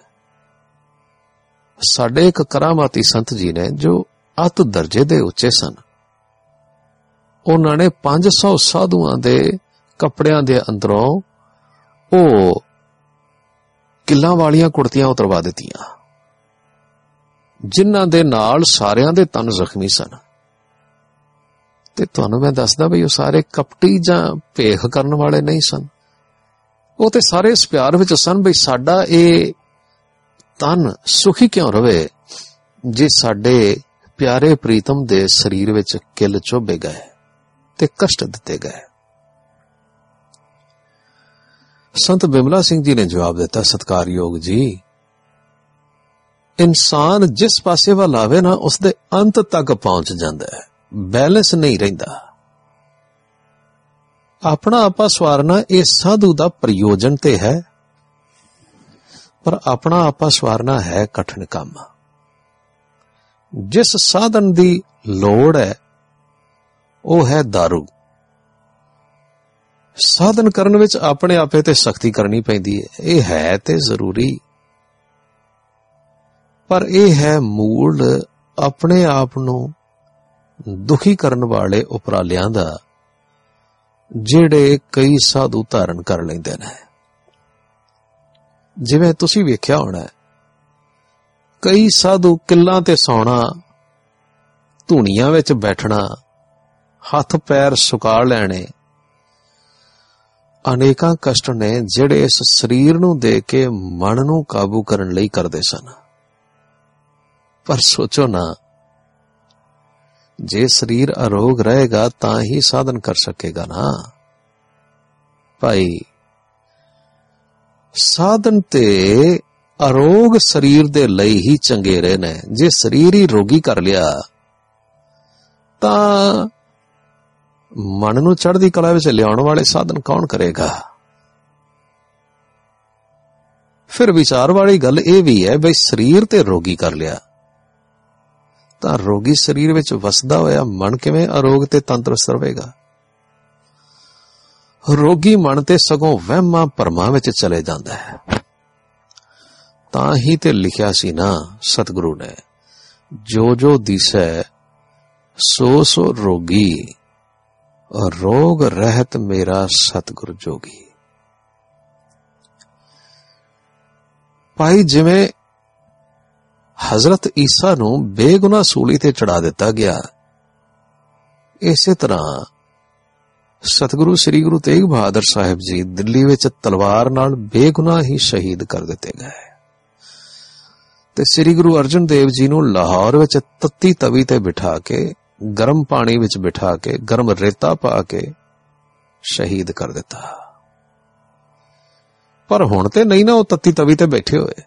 ਸਾਡੇ ਇੱਕ ਕਰਾਮਾਤੀ ਸੰਤ ਜੀ ਨੇ ਜੋ ਅਤ ਦਰਜੇ ਦੇ ਉੱਚੇ ਸਨ, ਉਹਨਾਂ ਨੇ 500 ਸਾਧੂਆਂ ਦੇ ਕੱਪੜਿਆਂ ਦੇ ਅੰਦਰੋਂ ਉਹ ਕਿੱਲਾਂ ਵਾਲੀਆਂ ਕੁੜਤੀਆਂ ਉਤਰਵਾ ਦਿੱਤੀਆਂ, ਜਿਨ੍ਹਾਂ ਦੇ ਨਾਲ ਸਾਰਿਆਂ ਦੇ ਤਨ ਜ਼ਖਮੀ ਸਨ। ਤੇ ਤੁਹਾਨੂੰ ਮੈਂ ਦੱਸਦਾ ਬਈ ਉਹ ਸਾਰੇ ਕਪਟੀ ਜਾਂ ਭੇਖ ਕਰਨ ਵਾਲੇ ਨਹੀਂ ਸਨ। ਉਹ ਤੇ ਸਾਰੇ ਇਸ ਪਿਆਰ ਵਿੱਚ ਸਨ ਬਈ ਸਾਡਾ ਇਹ ਤਨ ਸੁਖੀ ਕਿਉਂ ਰਵੇ ਜੇ ਸਾਡੇ ਪਿਆਰੇ ਪ੍ਰੀਤਮ ਦੇ ਸਰੀਰ ਵਿੱਚ ਕਿੱਲ ਚੁਭੇ ਗਏ ਤੇ ਕਸ਼ਟ ਦਿੱਤੇ ਗਏ। ਸੰਤ ਬਿਮਲਾ ਸਿੰਘ ਜੀ ਨੇ ਜਵਾਬ ਦਿੱਤਾ, ਸਤਿਕਾਰਯੋਗ ਜੀ, ਇਨਸਾਨ ਜਿਸ ਪਾਸੇ ਵੱਲ ਆਵੇ ਨਾ ਉਸਦੇ ਅੰਤ ਤੱਕ ਪਹੁੰਚ ਜਾਂਦਾ ਹੈ, ਬੈਲੈਂਸ ਨਹੀਂ ਰਹਿੰਦਾ। ਆਪਣਾ ਆਪਾ ਸਵਾਰਨਾ ਇਹ ਸਾਧੂ ਦਾ ਪ੍ਰਯੋਜਨ ਤੇ ਹੈ, ਪਰ ਆਪਣਾ ਆਪਾ ਸਵਾਰਨਾ ਹੈ ਕਠਿਨ ਕੰਮ। ਜਿਸ ਸਾਧਨ ਦੀ ਲੋੜ ਹੈ ਉਹ ਹੈ ਦਾਰੂ। ਸਾਧਨ ਕਰਨ ਵਿੱਚ ਆਪਣੇ ਆਪੇ ਤੇ ਸਖਤੀ ਕਰਨੀ ਪੈਂਦੀ ਹੈ, ਇਹ ਹੈ ਤੇ ਜ਼ਰੂਰੀ, ਪਰ ਇਹ ਹੈ ਮੂਲ ਆਪਣੇ ਆਪ ਨੂੰ ਦੁਖੀ ਕਰਨ ਵਾਲੇ ਉਪਰਾਲਿਆਂ ਦਾ ਜਿਹੜੇ ਕਈ ਸਾਧੂ ਧਾਰਨ ਕਰ ਲੈਂਦੇ ਨੇ। ਜਿਵੇਂ ਤੁਸੀਂ ਵੇਖਿਆ ਹੋਣਾ, ਕਈ ਸਾਧੂ ਕਿੱਲਾਂ ਤੇ ਸੌਣਾ ਧੂਣੀਆਂ ਵਿੱਚ ਬੈਠਣਾ, ਹੱਥ ਪੈਰ ਸੁਕਾ ਲੈਣੇ, ਅਨੇਕਾਂ ਕਸ਼ਟ ਨੇ ਜਿਹੜੇ ਇਸ ਸਰੀਰ ਨੂੰ ਦੇ ਕੇ ਮਨ ਨੂੰ ਕਾਬੂ ਕਰਨ ਲਈ ਕਰਦੇ ਸਨ। ਪਰ ਸੋਚੋ ਨਾ, ਜੇ ਸਰੀਰ ਅਰੋਗ ਰਹੇਗਾ ਤਾਂ ਹੀ ਸਾਧਨ ਕਰ ਸਕੇਗਾ ਨਾ ਭਾਈ। ਸਾਧਨ ਤੇ ਅਰੋਗ ਸਰੀਰ ਦੇ ਲਈ ਹੀ ਚੰਗੇ ਰਹੇ ਨੇ। ਜੇ ਸਰੀਰ ਹੀ ਰੋਗੀ ਕਰ ਲਿਆ ਤਾਂ ਮਨ ਨੂੰ ਚੜ੍ਹਦੀ ਕਲਾ ਵਿੱਚ ਲਿਆਉਣ ਵਾਲੇ ਸਾਧਨ ਕੌਣ ਕਰੇਗਾ? ਫਿਰ ਵਿਚਾਰ ਵਾਲੀ ਗੱਲ ਇਹ ਵੀ ਹੈ ਬਈ ਸਰੀਰ ਤੇ ਰੋਗੀ ਕਰ ਲਿਆ ਤਾਂ ਰੋਗੀ ਸਰੀਰ ਵਿੱਚ ਵਸਦਾ ਹੋਇਆ ਮਨ ਕਿਵੇਂ ਅਰੋਗ ਤੇ ਤੰਦਰੁਸਤ ਰਹੇਗਾ? ਰੋਗੀ ਮਨ ਤੇ ਸਗੋਂ ਵਹਿਮਾਂ ਭਰਮਾਂ ਵਿੱਚ ਚਲੇ ਜਾਂਦਾ ਹੈ। ਤਾਂ ਹੀ ਤੇ ਲਿਖਿਆ ਸੀ ਨਾ ਸਤਿਗੁਰੂ ਨੇ, ਜੋ ਜੋ ਦਿਸੈ ਸੋ ਸੋ ਰੋਗੀ, ਰੋਗ ਰਹਿਤ ਮੇਰਾ ਸਤਿਗੁਰ ਜੋਗੀ। ਭਾਈ ਜਿਵੇਂ ਹਜ਼ਰਤ ਈਸਾ ਨੂੰ ਬੇਗੁਨਾਹ ਸੂਲੀ ਤੇ ਚੜਾ ਦਿੱਤਾ ਗਿਆ, ਇਸੇ ਤਰ੍ਹਾਂ ਸਤਿਗੁਰੂ ਸ੍ਰੀ ਗੁਰੂ ਤੇਗ ਬਹਾਦਰ ਸਾਹਿਬ ਜੀ ਦਿੱਲੀ ਵਿੱਚ ਤਲਵਾਰ ਨਾਲ ਬੇਗੁਨਾਹ ਹੀ ਸ਼ਹੀਦ ਕਰ ਦਿੱਤੇ ਗਏ ਤੇ ਸ੍ਰੀ ਗੁਰੂ ਅਰਜਨ ਦੇਵ ਜੀ ਨੂੰ ਲਾਹੌਰ ਵਿੱਚ ਤੱਤੀ ਤਵੀ ਤੇ ਬਿਠਾ ਕੇ, ਗਰਮ ਪਾਣੀ ਵਿੱਚ ਬਿਠਾ ਕੇ, ਗਰਮ ਰੇਤਾ ਪਾ ਕੇ ਸ਼ਹੀਦ ਕਰ ਦਿੱਤਾ। ਪਰ ਹੁਣ ਤੇ ਨਹੀਂ ਨਾ ਉਹ ਤੱਤੀ ਤਵੀ ਤੇ ਬੈਠੇ ਹੋਏ,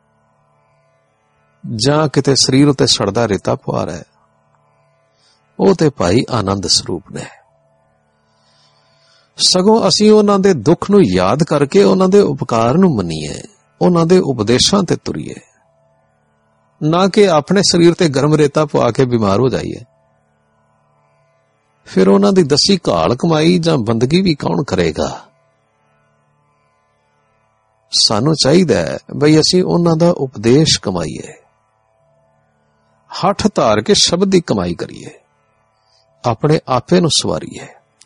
ਜਾਂ ਕਿਤੇ ਸਰੀਰ ਉਤੇ ਸੜਦਾ ਰੇਤਾ ਪਵਾ ਰਿਹਾ। ਉਹ ਤੇ ਭਾਈ ਆਨੰਦ ਸਰੂਪ ਨੇ। ਸਗੋਂ ਅਸੀਂ ਉਹਨਾਂ ਦੇ ਦੁੱਖ ਨੂੰ ਯਾਦ ਕਰਕੇ ਉਹਨਾਂ ਦੇ ਉਪਕਾਰ ਨੂੰ ਮੰਨੀਏ, ਉਹਨਾਂ ਦੇ ਉਪਦੇਸ਼ਾਂ ਤੇ ਤੁਰੀਏ, ਨਾ ਕਿ ਆਪਣੇ ਸਰੀਰ ਤੇ ਗਰਮ ਰੇਤਾ ਪਵਾ ਕੇ ਬਿਮਾਰ ਹੋ ਜਾਈਏ। ਫਿਰ ਉਹਨਾਂ ਦੀ ਦੱਸੀ ਘਾਲ ਕਮਾਈ ਜਾਂ ਬੰਦਗੀ ਵੀ ਕੌਣ ਕਰੇਗਾ? ਸਾਨੂੰ ਚਾਹੀਦਾ ਹੈ ਬਈ ਅਸੀਂ ਉਹਨਾਂ ਦਾ ਉਪਦੇਸ਼ ਕਮਾਈਏ, ਹੱਠ ਧਾਰ ਕੇ ਸ਼ਬਦ ਦੀ ਕਮਾਈ ਕਰੀਏ, ਆਪਣੇ ਆਪੇ ਨੂੰ ਸਵਾਰੀਏ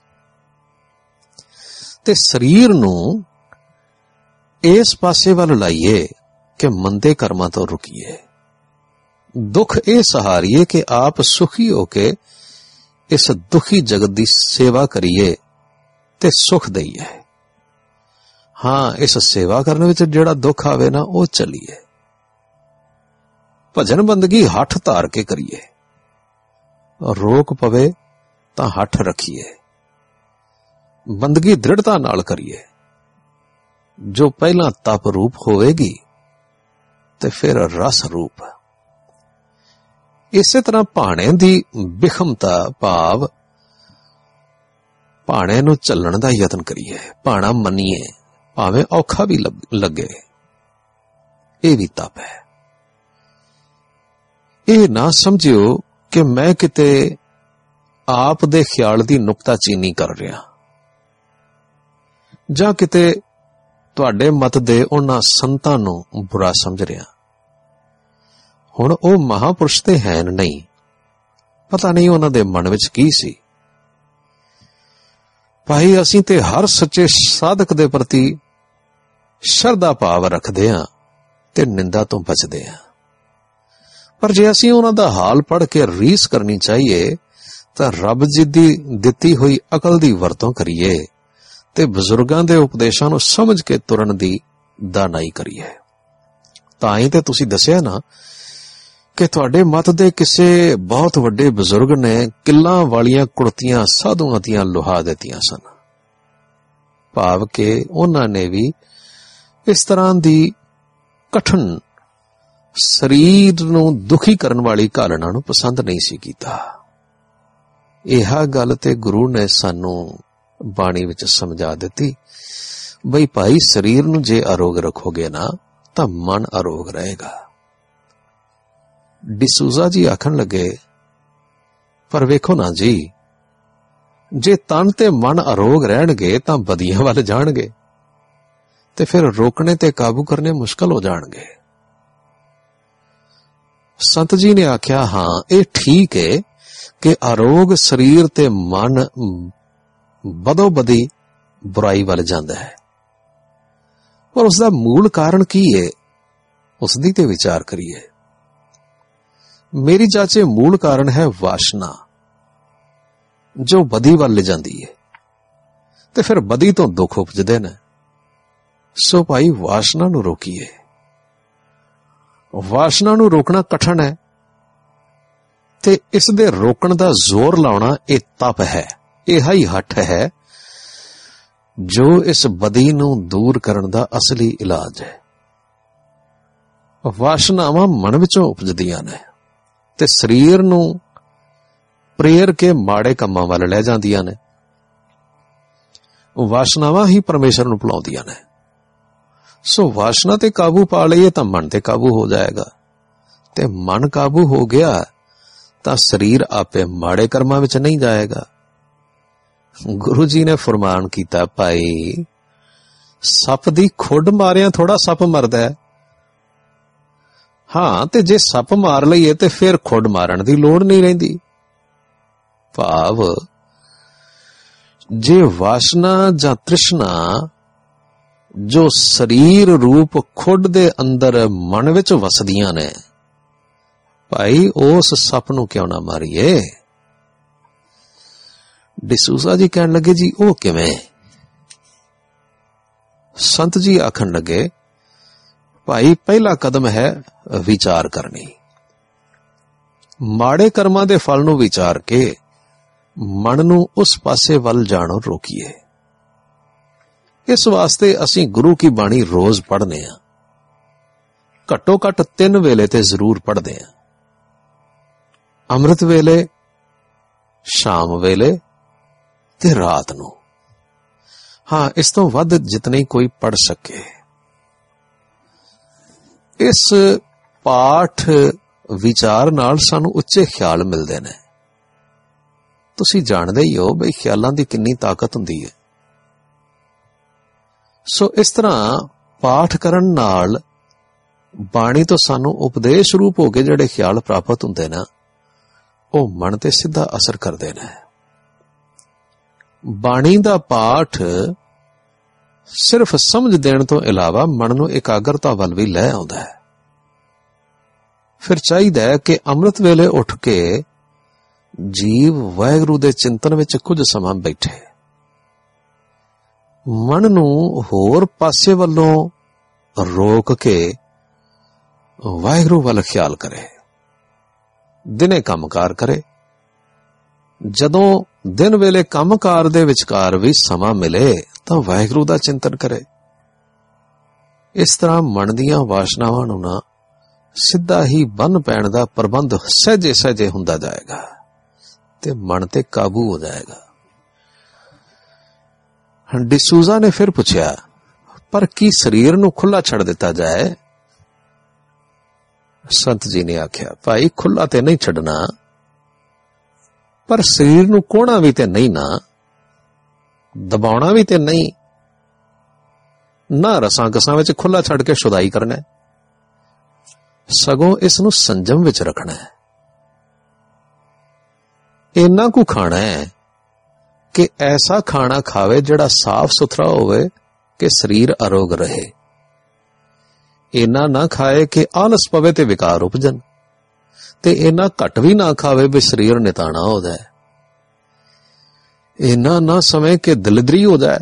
ਤੇ ਸਰੀਰ ਨੂੰ ਇਸ ਪਾਸੇ ਵੱਲ ਲਾਈਏ ਕਿ ਮੰਦੇ ਕਰਮਾਂ ਤੋਂ ਰੁਕੀਏ, ਦੁੱਖ ਇਹ ਸਹਾਰੀਏ ਕਿ ਆਪ ਸੁਖੀ ਹੋ ਕੇ ਇਸ ਦੁਖੀ ਜਗਤ ਦੀ ਸੇਵਾ ਕਰੀਏ ਤੇ ਸੁਖ ਦਈਏ। ਹਾਂ, ਇਸ ਸੇਵਾ ਕਰਨ ਵਿੱਚ ਜਿਹੜਾ ਦੁੱਖ ਆਵੇ ਨਾ ਉਹ ਚੱਲੀਏ। ਭਜਨ ਬੰਦਗੀ ਹੱਠ ਧਾਰ ਕੇ ਕਰੀਏ, ਰੋਕ ਪਵੇ ਤਾਂ ਹੱਠ ਰੱਖੀਏ, ਬੰਦਗੀ ਦ੍ਰਿੜਤਾ ਨਾਲ ਕਰੀਏ। ਜੋ ਪਹਿਲਾਂ ਤਪ ਰੂਪ ਹੋਵੇਗੀ ਤੇ ਫਿਰ ਰਸ ਰੂਪ। ਇਸੇ ਤਰ੍ਹਾਂ ਭਾਣੇ ਦੀ ਬਿਖਮਤਾ ਭਾਵ ਭਾਣੇ ਨੂੰ ਝੱਲਣ ਦਾ ਯਤਨ ਕਰੀਏ, ਭਾਣਾ ਮੰਨੀਏ ਭਾਵੇਂ ਔਖਾ ਵੀ ਲੱਗੇ। ਇਹ ਵੀ ਤਪ ਹੈ। ਇਹ ਨਾ ਸਮਝਿਓ ਕਿ ਮੈਂ ਕਿਤੇ ਆਪ ਦੇ ਖਿਆਲ ਦੀ ਨੁਕਤਾਚੀਨੀ ਕਰ ਰਿਹਾ ਜਾਂ ਕਿਤੇ ਤੁਹਾਡੇ ਮਤ ਦੇ ਉਹਨਾਂ ਸੰਤਾਂ ਨੂੰ ਬੁਰਾ ਸਮਝ ਰਿਹਾ। ਹੁਣ ਉਹ ਮਹਾਪੁਰਸ਼ ਤੇ ਹੈ ਨਹੀਂ, ਪਤਾ ਨਹੀਂ ਉਹਨਾਂ ਦੇ ਮਨ ਵਿੱਚ ਕੀ ਸੀ। ਭਾਈ ਅਸੀਂ ਤੇ ਹਰ ਸੱਚੇ ਸਾਧਕ ਦੇ ਪ੍ਰਤੀ ਸ਼ਰਧਾ ਭਾਵ ਰੱਖਦੇ ਹਾਂ ਤੇ ਨਿੰਦਾ ਤੋਂ ਬਚਦੇ ਹਾਂ। ਪਰ ਜੇ ਅਸੀਂ ਉਹਨਾਂ ਦਾ ਹਾਲ ਪੜ੍ਹ ਕੇ ਰੀਸ ਕਰਨੀ ਚਾਹੀਏ ਤਾਂ ਰੱਬ ਜੀ ਦੀ ਦਿੱਤੀ ਹੋਈ ਅਕਲ ਦੀ ਵਰਤੋਂ ਕਰੀਏ ਤੇ ਬਜ਼ੁਰਗਾਂ ਦੇ ਉਪਦੇਸ਼ਾਂ ਨੂੰ ਸਮਝ ਕੇ ਤੁਰਨ ਦੀ ਦਾਨਾਈ ਕਰੀਏ। ਤਾਂ ਹੀ ਤੇ ਤੁਸੀਂ ਦੱਸਿਆ ਨਾ ਕਿ ਤੁਹਾਡੇ ਮਤ ਦੇ ਕਿਸੇ ਬਹੁਤ ਵੱਡੇ ਬਜ਼ੁਰਗ ਨੇ ਕਿੱਲਾਂ ਵਾਲੀਆਂ ਕੁੜਤੀਆਂ ਸਾਧੂਆਂ ਦੀਆਂ ਲੁਹਾ ਦਿੱਤੀਆਂ ਸਨ, ਭਾਵ ਕਿ ਉਹਨਾਂ ਨੇ ਵੀ ਇਸ ਤਰ੍ਹਾਂ ਦੀ ਕਠਨ ਸਰੀਰ ਨੂੰ ਦੁਖੀ ਕਰਨ ਵਾਲੀ ਘਾਲਣਾ ਨੂੰ ਪਸੰਦ ਨਹੀਂ ਸੀ ਕੀਤਾ। ਇਹ ਗੱਲ ਤੇ ਗੁਰੂ ਨੇ ਸਾਨੂੰ ਬਾਣੀ ਵਿੱਚ ਸਮਝਾ ਦਿੱਤੀ ਬਈ ਭਾਈ ਸਰੀਰ ਨੂੰ ਜੇ ਅਰੋਗ ਰੱਖੋਗੇ ਨਾ ਤਾਂ ਮਨ ਅਰੋਗ ਰਹੇਗਾ। ਡਿਸੂਜ਼ਾ ਜੀ ਆਖਣ ਲੱਗੇ, ਪਰ ਵੇਖੋ ਨਾ ਜੀ, ਜੇ ਤਨ ਤੇ ਮਨ ਅਰੋਗ ਰਹਿਣਗੇ ਤਾਂ ਬਦੀਆਂ ਵੱਲ ਜਾਣਗੇ ਤੇ ਫਿਰ ਰੋਕਣੇ ਤੇ ਕਾਬੂ ਕਰਨੇ ਮੁਸ਼ਕਲ ਹੋ ਜਾਣਗੇ। ਸੰਤ ਜੀ ਨੇ ਆਖਿਆ, ਹਾਂ ਇਹ ਠੀਕ ਹੈ ਕਿ ਅਰੋਗ ਸਰੀਰ ਤੇ ਮਨ ਬਦੋ ਬਦੀ ਬੁਰਾਈ ਵੱਲ ਜਾਂਦਾ ਹੈ, ਪਰ ਉਸ ਦਾ ਮੂਲ ਕਾਰਨ ਕੀ ਹੈ, ਉਸ ਦੀ ਤੇ ਵਿਚਾਰ ਕਰੀਏ। ਮੇਰੀ ਜਾਚੇ ਮੂਲ ਕਾਰਨ ਹੈ ਵਾਸ਼ਨਾ, ਜੋ ਬਦੀ ਵੱਲ ਲੈ ਜਾਂਦੀ ਹੈ, ਤੇ ਫਿਰ ਬਦੀ ਤੋਂ ਦੁੱਖ ਉਪਜਦੇ ਨੇ। ਸੋ ਭਾਈ, ਵਾਸ਼ਨਾ ਨੂੰ ਰੋਕੀਏ। ਵਾਸ਼ਨਾ ਨੂੰ ਰੋਕਣਾ ਕਠਿਨ ਹੈ, ਤੇ ਇਸ ਦੇ ਰੋਕਣ ਦਾ ਜ਼ੋਰ ਲਾਉਣਾ ਇਹ ਤਪ ਹੈ, ਇਹ ਹੀ ਹੱਠ ਹੈ ਜੋ ਇਸ ਬਦੀ ਨੂੰ ਦੂਰ ਕਰਨ ਦਾ ਅਸਲੀ ਇਲਾਜ ਹੈ। ਵਾਸ਼ਨਾਵਾਂ ਮਨ ਵਿੱਚੋਂ ਉਪਜਦੀਆਂ ਨੇ ਤੇ ਸਰੀਰ ਨੂੰ ਪ੍ਰੇਰ ਕੇ ਮਾੜੇ ਕੰਮਾਂ ਵੱਲ ਲੈ ਜਾਂਦੀਆਂ ਨੇ। ਵਾਸ਼ਨਾਵਾਂ ਹੀ ਪਰਮੇਸ਼ਰ ਨੂੰ ਭੁਲਾਉਂਦੀਆਂ ਨੇ। ਸੋ ਵਾਸ਼ਨਾ ਤੇ ਕਾਬੂ ਪਾ ਲਈਏ ਤਾਂ ਮਨ ਤੇ ਕਾਬੂ ਹੋ ਜਾਏਗਾ, ਤੇ ਮਨ ਕਾਬੂ ਹੋ ਗਿਆ ਤਾਂ ਸਰੀਰ ਆਪੇ ਮਾੜੇ ਕਰਮਾਂ ਵਿੱਚ ਨਹੀਂ ਜਾਏਗਾ। ਗੁਰੂ ਜੀ ਨੇ ਫਰਮਾਨ ਕੀਤਾ, ਭਾਈ ਸੱਪ ਦੀ ਖੁੱਡ ਮਾਰਿਆਂ ਥੋੜਾ ਸੱਪ ਮਰਦਾ ਹੈ। ਹਾਂ, ਤੇ ਜੇ ਸੱਪ ਮਾਰ ਲਈਏ ਤੇ ਫਿਰ ਖੁੱਡ ਮਾਰਨ ਦੀ ਲੋੜ ਨਹੀਂ ਰਹਿੰਦੀ। ਭਾਵ, ਜੇ ਵਾਸ਼ਨਾ ਜਾਂ ਤ੍ਰਿਸ਼ਨਾ ਜੋ ਸਰੀਰ ਰੂਪ ਖੁੱਡ ਦੇ ਅੰਦਰ ਮਨ ਵਿੱਚ ਵਸਦੀਆਂ ਨੇ, ਭਾਈ ਉਸ ਸੱਪ ਨੂੰ ਕਿਉਂ ਨਾ ਮਾਰੀਏ। ਡਿਸੂਜ਼ਾ ਜੀ ਕਹਿਣ ਲੱਗੇ, ਜੀ ਉਹ ਕਿਵੇਂ? ਸੰਤ ਜੀ ਆਖਣ ਲੱਗੇ, ਭਾਈ ਪਹਿਲਾ ਕਦਮ ਹੈ ਵਿਚਾਰ ਕਰਨੀ। ਮਾੜੇ ਕਰਮਾਂ ਦੇ ਫਲ ਨੂੰ ਵਿਚਾਰ ਕੇ ਮਨ ਨੂੰ ਉਸ ਪਾਸੇ ਵੱਲ ਜਾਣੋਂ ਰੋਕੀਏ। ਇਸ ਵਾਸਤੇ ਅਸੀਂ ਗੁਰੂ ਕੀ ਬਾਣੀ ਰੋਜ਼ ਪੜ੍ਹਨੇ ਆ, ਘੱਟੋ ਘੱਟ 3 ਵੇਲੇ ਤੇ ਜ਼ਰੂਰ ਪੜ੍ਹਦੇ ਆ। ਅੰਮ੍ਰਿਤ ਵੇਲੇ, ਸ਼ਾਮ ਵੇਲੇ ਤੇ ਰਾਤ ਨੂੰ। ਹਾਂ, ਇਸ ਤੋਂ ਵੱਧ ਜਿਤਨੇ ਕੋਈ ਪੜ੍ਹ ਸਕੇ। ਇਸ ਪਾਠ ਵਿਚਾਰ ਨਾਲ ਸਾਨੂੰ ਉੱਚੇ ਖਿਆਲ ਮਿਲਦੇ ਨੇ। ਤੁਸੀਂ ਜਾਣਦੇ ਹੀ ਹੋ ਬਈ ਖਿਆਲਾਂ ਦੀ ਕਿੰਨੀ ਤਾਕਤ ਹੁੰਦੀ ਹੈ। ਸੋ ਇਸ ਤਰ੍ਹਾਂ ਪਾਠ ਕਰਨ ਨਾਲ ਬਾਣੀ ਤੋਂ ਸਾਨੂੰ ਉਪਦੇਸ਼ ਰੂਪ ਹੋ ਕੇ ਜਿਹੜੇ ਖਿਆਲ ਪ੍ਰਾਪਤ ਹੁੰਦੇ ਨੇ, ਉਹ ਮਨ ਤੇ ਸਿੱਧਾ ਅਸਰ ਕਰਦੇ ਨੇ। ਬਾਣੀ ਦਾ ਪਾਠ ਸਿਰਫ ਸਮਝ ਦੇਣ ਤੋਂ ਇਲਾਵਾ ਮਨ ਨੂੰ ਇਕਾਗਰਤਾ ਵੱਲ ਵੀ ਲੈ ਆਉਂਦਾ ਹੈ। ਫਿਰ ਚਾਹੀਦਾ ਹੈ ਕਿ ਅੰਮ੍ਰਿਤ ਵੇਲੇ ਉੱਠ ਕੇ ਜੀਵ ਵਾਹਿਗੁਰੂ ਦੇ ਚਿੰਤਨ ਵਿੱਚ ਕੁਝ ਸਮਾਂ ਬੈਠੇ, ਮਨ ਨੂੰ ਹੋਰ ਪਾਸੇ ਵੱਲੋਂ ਰੋਕ ਕੇ ਵਾਹਿਗੁਰੂ ਵੱਲ ਖਿਆਲ ਕਰੇ। ਦਿਨੇ ਕੰਮਕਾਰ ਕਰੇ। ਜਦੋਂ ਦਿਨ ਵੇਲੇ ਕੰਮਕਾਰ ਦੇ ਵਿਚਕਾਰ ਵੀ ਸਮਾਂ ਮਿਲੇ ਤਾਂ ਵਾਹਿਗੁਰੂ ਦਾ ਚਿੰਤਨ ਕਰੇ। ਇਸ ਤਰ੍ਹਾਂ ਮਨ ਦੀਆਂ ਵਾਸ਼ਨਾਵਾਂ ਨੂੰ ਨਾ ਸਿੱਧਾ ਹੀ ਬੰਨ ਪੈਣ ਦਾ ਪ੍ਰਬੰਧ ਸਹਿਜੇ ਸਹਿਜੇ ਹੁੰਦਾ ਜਾਏਗਾ ਤੇ ਮਨ ਤੇ ਕਾਬੂ ਹੋ ਜਾਏਗਾ। ਡਿਸੂਜ਼ਾ ਨੇ ਫਿਰ ਪੁੱਛਿਆ, ਪਰ ਕੀ ਸਰੀਰ ਨੂੰ ਖੁੱਲਾ ਛੱਡ ਦਿੱਤਾ ਜਾਏ? ਸੰਤ ਜੀ ਨੇ ਆਖਿਆ, ਭਾਈ ਖੁੱਲਾ ਤੇ ਨਹੀਂ ਛੱਡਣਾ, ਪਰ ਸਰੀਰ ਨੂੰ ਕੋਹਣਾ ਵੀ ਤੇ ਨਹੀਂ ਨਾ, ਦਬਾਉਣਾ ਵੀ ਤੇ ਨਹੀਂ ਨਾ, ਰਸਾਂ ਕਸਾਂ ਵਿੱਚ ਖੁੱਲਾ ਛੱਡ ਕੇ ਸ਼ੁਦਾਈ ਕਰਨਾ, ਸਗੋਂ ਇਸ ਨੂੰ ਸੰਜਮ ਵਿੱਚ ਰੱਖਣਾ ਹੈ। ਇੰਨਾ ਕੁ ਖਾਣਾ ਹੈ ਕਿ ਐਸਾ ਖਾਣਾ ਖਾਵੇ ਜਿਹੜਾ ਸਾਫ਼ ਸੁਥਰਾ ਹੋਵੇ ਕਿ ਸਰੀਰ ਅਰੋਗ ਰਹੇ। ਇੰਨਾ ਨਾ ਖਾਏ ਕਿ ਆਲਸ ਪਵੇ ਤੇ ਵਿਕਾਰ ਉਪਜਣ, ਤੇ ਇੰਨਾ ਘੱਟ ਵੀ ਨਾ ਖਾਵੇ ਵੀ ਸਰੀਰ ਨਿਤਾਣਾ ਹੋ ਜਾਏ। ਇੰਨਾ ਨਾ ਸਮੇਂ ਕਿ ਦਲਿਦਰੀ ਹੋ ਜਾਏ,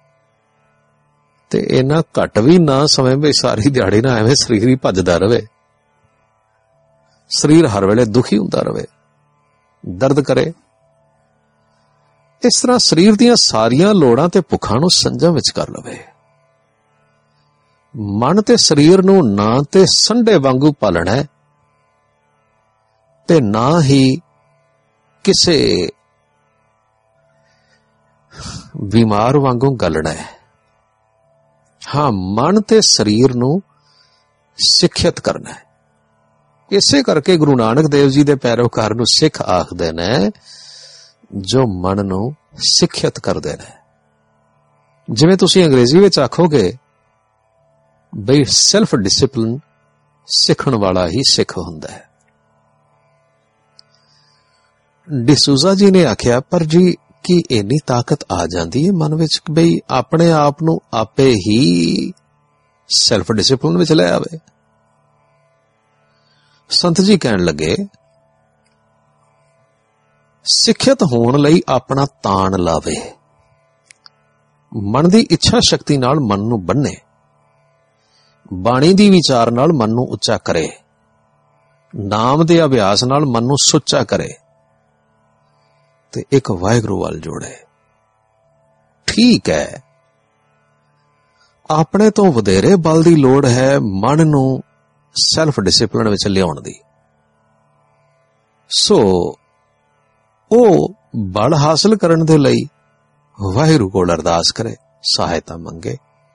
ਤੇ ਇੰਨਾ ਘੱਟ ਵੀ ਨਾ ਸਮੇਂ ਵੀ ਸਾਰੀ ਦਿਹਾੜੀ ਨਾ ਐਵੇਂ ਸਰੀਰ ਹੀ ਭੱਜਦਾ ਰਵੇ, ਸਰੀਰ ਹਰ ਵੇਲੇ ਦੁਖੀ ਹੁੰਦਾ ਰਵੇ, ਦਰਦ ਕਰੇ। ਇਸ ਤਰ੍ਹਾਂ ਸਰੀਰ ਦੀਆਂ ਸਾਰੀਆਂ ਲੋੜਾਂ ਤੇ ਭੁੱਖਾਂ ਨੂੰ ਸੰਜਮ ਵਿੱਚ ਕਰ ਲਵੇ। ਮਨ ਤੇ ਸਰੀਰ ਨੂੰ ਨਾ ਤੇ ਸੰਡੇ ਵਾਂਗੂ ਪਾਲਣਾ ਹੈ ਤੇ ਨਾ ਹੀ ਕਿਸੇ ਬਿਮਾਰ ਵਾਂਗੂ ਗਲਣਾ ਹੈ। ਹਾਂ, ਮਨ ਤੇ ਸਰੀਰ ਨੂੰ ਸਿੱਖਿਅਤ ਕਰਨਾ ਹੈ। ਇਸੇ ਕਰਕੇ ਗੁਰੂ ਨਾਨਕ ਦੇਵ ਜੀ ਦੇ ਪੈਰੋਕਾਰ ਨੂੰ ਸਿੱਖ ਆਖਦੇ ਨੇ, ਜੋ ਮਨ ਨੂੰ ਸਿੱਖਿਅਤ ਕਰਦੇ ਨੇ। ਜਿਵੇਂ ਤੁਸੀਂ ਅੰਗਰੇਜ਼ੀ ਵਿੱਚ ਆਖੋਗੇ ਬਈ ਸੈਲਫ ਡਿਸਿਪਲਿਨ ਸਿੱਖਣ ਵਾਲਾ ਹੀ ਸਿੱਖ ਹੁੰਦਾ ਹੈ। ਡਿਸੂਜ਼ਾ ਜੀ ਨੇ ਆਖਿਆ, ਪਰ ਜੀ ਕੀ ਇੰਨੀ ਤਾਕਤ ਆ ਜਾਂਦੀ ਹੈ ਮਨ ਵਿੱਚ ਬਈ ਆਪਣੇ ਆਪ ਨੂੰ ਆਪੇ ਹੀ ਸੈਲਫ ਡਿਸਿਪਲਿਨ ਵਿੱਚ ਲੈ ਆਵੇ? ਸੰਤ ਜੀ ਕਹਿਣ ਲੱਗੇ, ਸਿੱਖਿਅਤ ਹੋਣ ਲਈ ਆਪਣਾ ਤਾਣ ਲਾਵੇ, ਮਨ ਦੀ ਇੱਛਾ ਸ਼ਕਤੀ ਨਾਲ ਮਨ ਨੂੰ ਬੰਨੇ, ਬਾਣੀ ਦੀ ਵਿਚਾਰ ਨਾਲ ਮਨ ਨੂੰ ਉੱਚਾ ਕਰੇ, ਨਾਮ ਦੇ ਅਭਿਆਸ ਨਾਲ ਮਨ ਨੂੰ ਸੁੱਚਾ ਕਰੇ ਤੇ ਇੱਕ ਵਾਹਿਗੁਰੂ ਵੱਲ ਜੋੜੇ। ਠੀਕ ਹੈ, ਆਪਣੇ ਤੋਂ ਵਧੇਰੇ ਬਲ ਦੀ ਲੋੜ ਹੈ ਮਨ ਨੂੰ ਸੈਲਫ ਡਿਸਿਪਲਿਨ ਵਿੱਚ ਲਿਆਉਣ ਦੀ। ਸੋ ਉਹ ਬਲ ਹਾਸਲ ਕਰਨ ਦੇ ਲਈ ਵਾਹਿਗੁਰੂ ਕੋਲ ਅਰਦਾਸ ਕਰੇ, ਸਹਾਇਤਾ ਮੰਗੇ।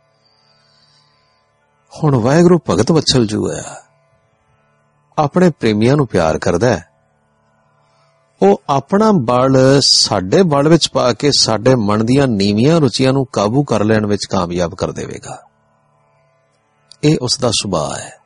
ਹੁਣ ਵਾਹਿਗੁਰੂ ਭਗਤ ਵਛਲ ਜੂ ਹੈ, ਆਪਣੇ ਪ੍ਰੇਮੀਆਂ ਨੂੰ ਪਿਆਰ ਕਰਦਾ ਹੈ। ਉਹ ਆਪਣਾ ਬਲ ਸਾਡੇ ਬਲ ਵਿੱਚ ਪਾ ਕੇ ਸਾਡੇ ਮਨ ਦੀਆਂ ਨੀਵੀਆਂ ਰੁਚੀਆਂ ਨੂੰ ਕਾਬੂ ਕਰ ਲੈਣ ਵਿੱਚ ਕਾਮਯਾਬ ਕਰ ਦੇਵੇਗਾ। ਇਹ ਉਸ ਦਾ ਸੁਭਾਅ ਹੈ।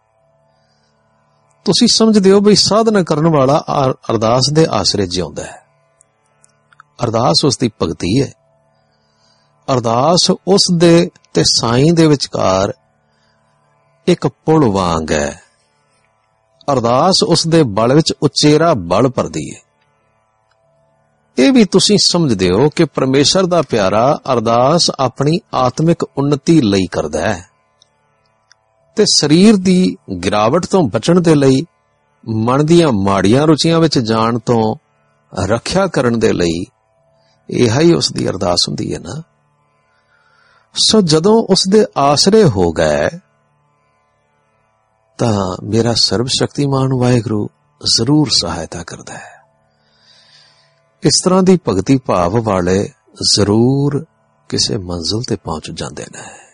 ਤੁਸੀਂ ਸਮਝਦੇ ਹੋ ਬਈ ਸਾਧਨਾ ਕਰਨ ਵਾਲਾ ਅਰਦਾਸ ਦੇ ਆਸਰੇ ਜਿਉਂਦਾ ਹੈ। ਅਰਦਾਸ ਉਸ ਦੀ ਭਗਤੀ ਹੈ। ਅਰਦਾਸ ਉਸ ਦੇ ਤੇ ਸਾਈਂ ਦੇ ਵਿਚਕਾਰ ਇੱਕ ਪੁਲ ਵਾਂਗ ਹੈ। ਅਰਦਾਸ ਉਸ ਦੇ ਬਲ ਵਿੱਚ ਉਚੇਰਾ ਬਲ ਭਰਦੀ ਹੈ। ਇਹ ਵੀ ਤੁਸੀਂ ਸਮਝਦੇ ਹੋ ਕਿ ਪਰਮੇਸ਼ਰ ਦਾ ਪਿਆਰਾ ਅਰਦਾਸ ਆਪਣੀ ਆਤਮਿਕ ਉੱਨਤੀ ਲਈ ਕਰਦਾ ਹੈ ਤੇ ਸਰੀਰ ਦੀ ਗਿਰਾਵਟ ਤੋਂ ਬਚਣ ਦੇ ਲਈ, ਮਨ ਦੀਆਂ ਮਾੜੀਆਂ ਰੁਚੀਆਂ ਵਿੱਚ ਜਾਣ ਤੋਂ ਰੱਖਿਆ ਕਰਨ ਦੇ ਲਈ ਇਹ ਹੀ ਉਸ ਦੀ ਅਰਦਾਸ ਹੁੰਦੀ ਹੈ ਨਾ। ਸੋ ਜਦੋਂ ਉਸ ਦੇ ਆਸਰੇ ਹੋ ਗਏ ਤਾਂ ਮੇਰਾ ਸਰਬ ਸ਼ਕਤੀਮਾਨ ਵਾਹਿਗੁਰੂ ਜ਼ਰੂਰ ਸਹਾਇਤਾ ਕਰਦਾ ਹੈ। ਇਸ ਤਰ੍ਹਾਂ ਦੀ ਭਗਤੀ ਭਾਵ ਵਾਲੇ ਜ਼ਰੂਰ ਕਿਸੇ ਮੰਜ਼ਿਲ ਤੇ ਪਹੁੰਚ ਜਾਂਦੇ ਨੇ।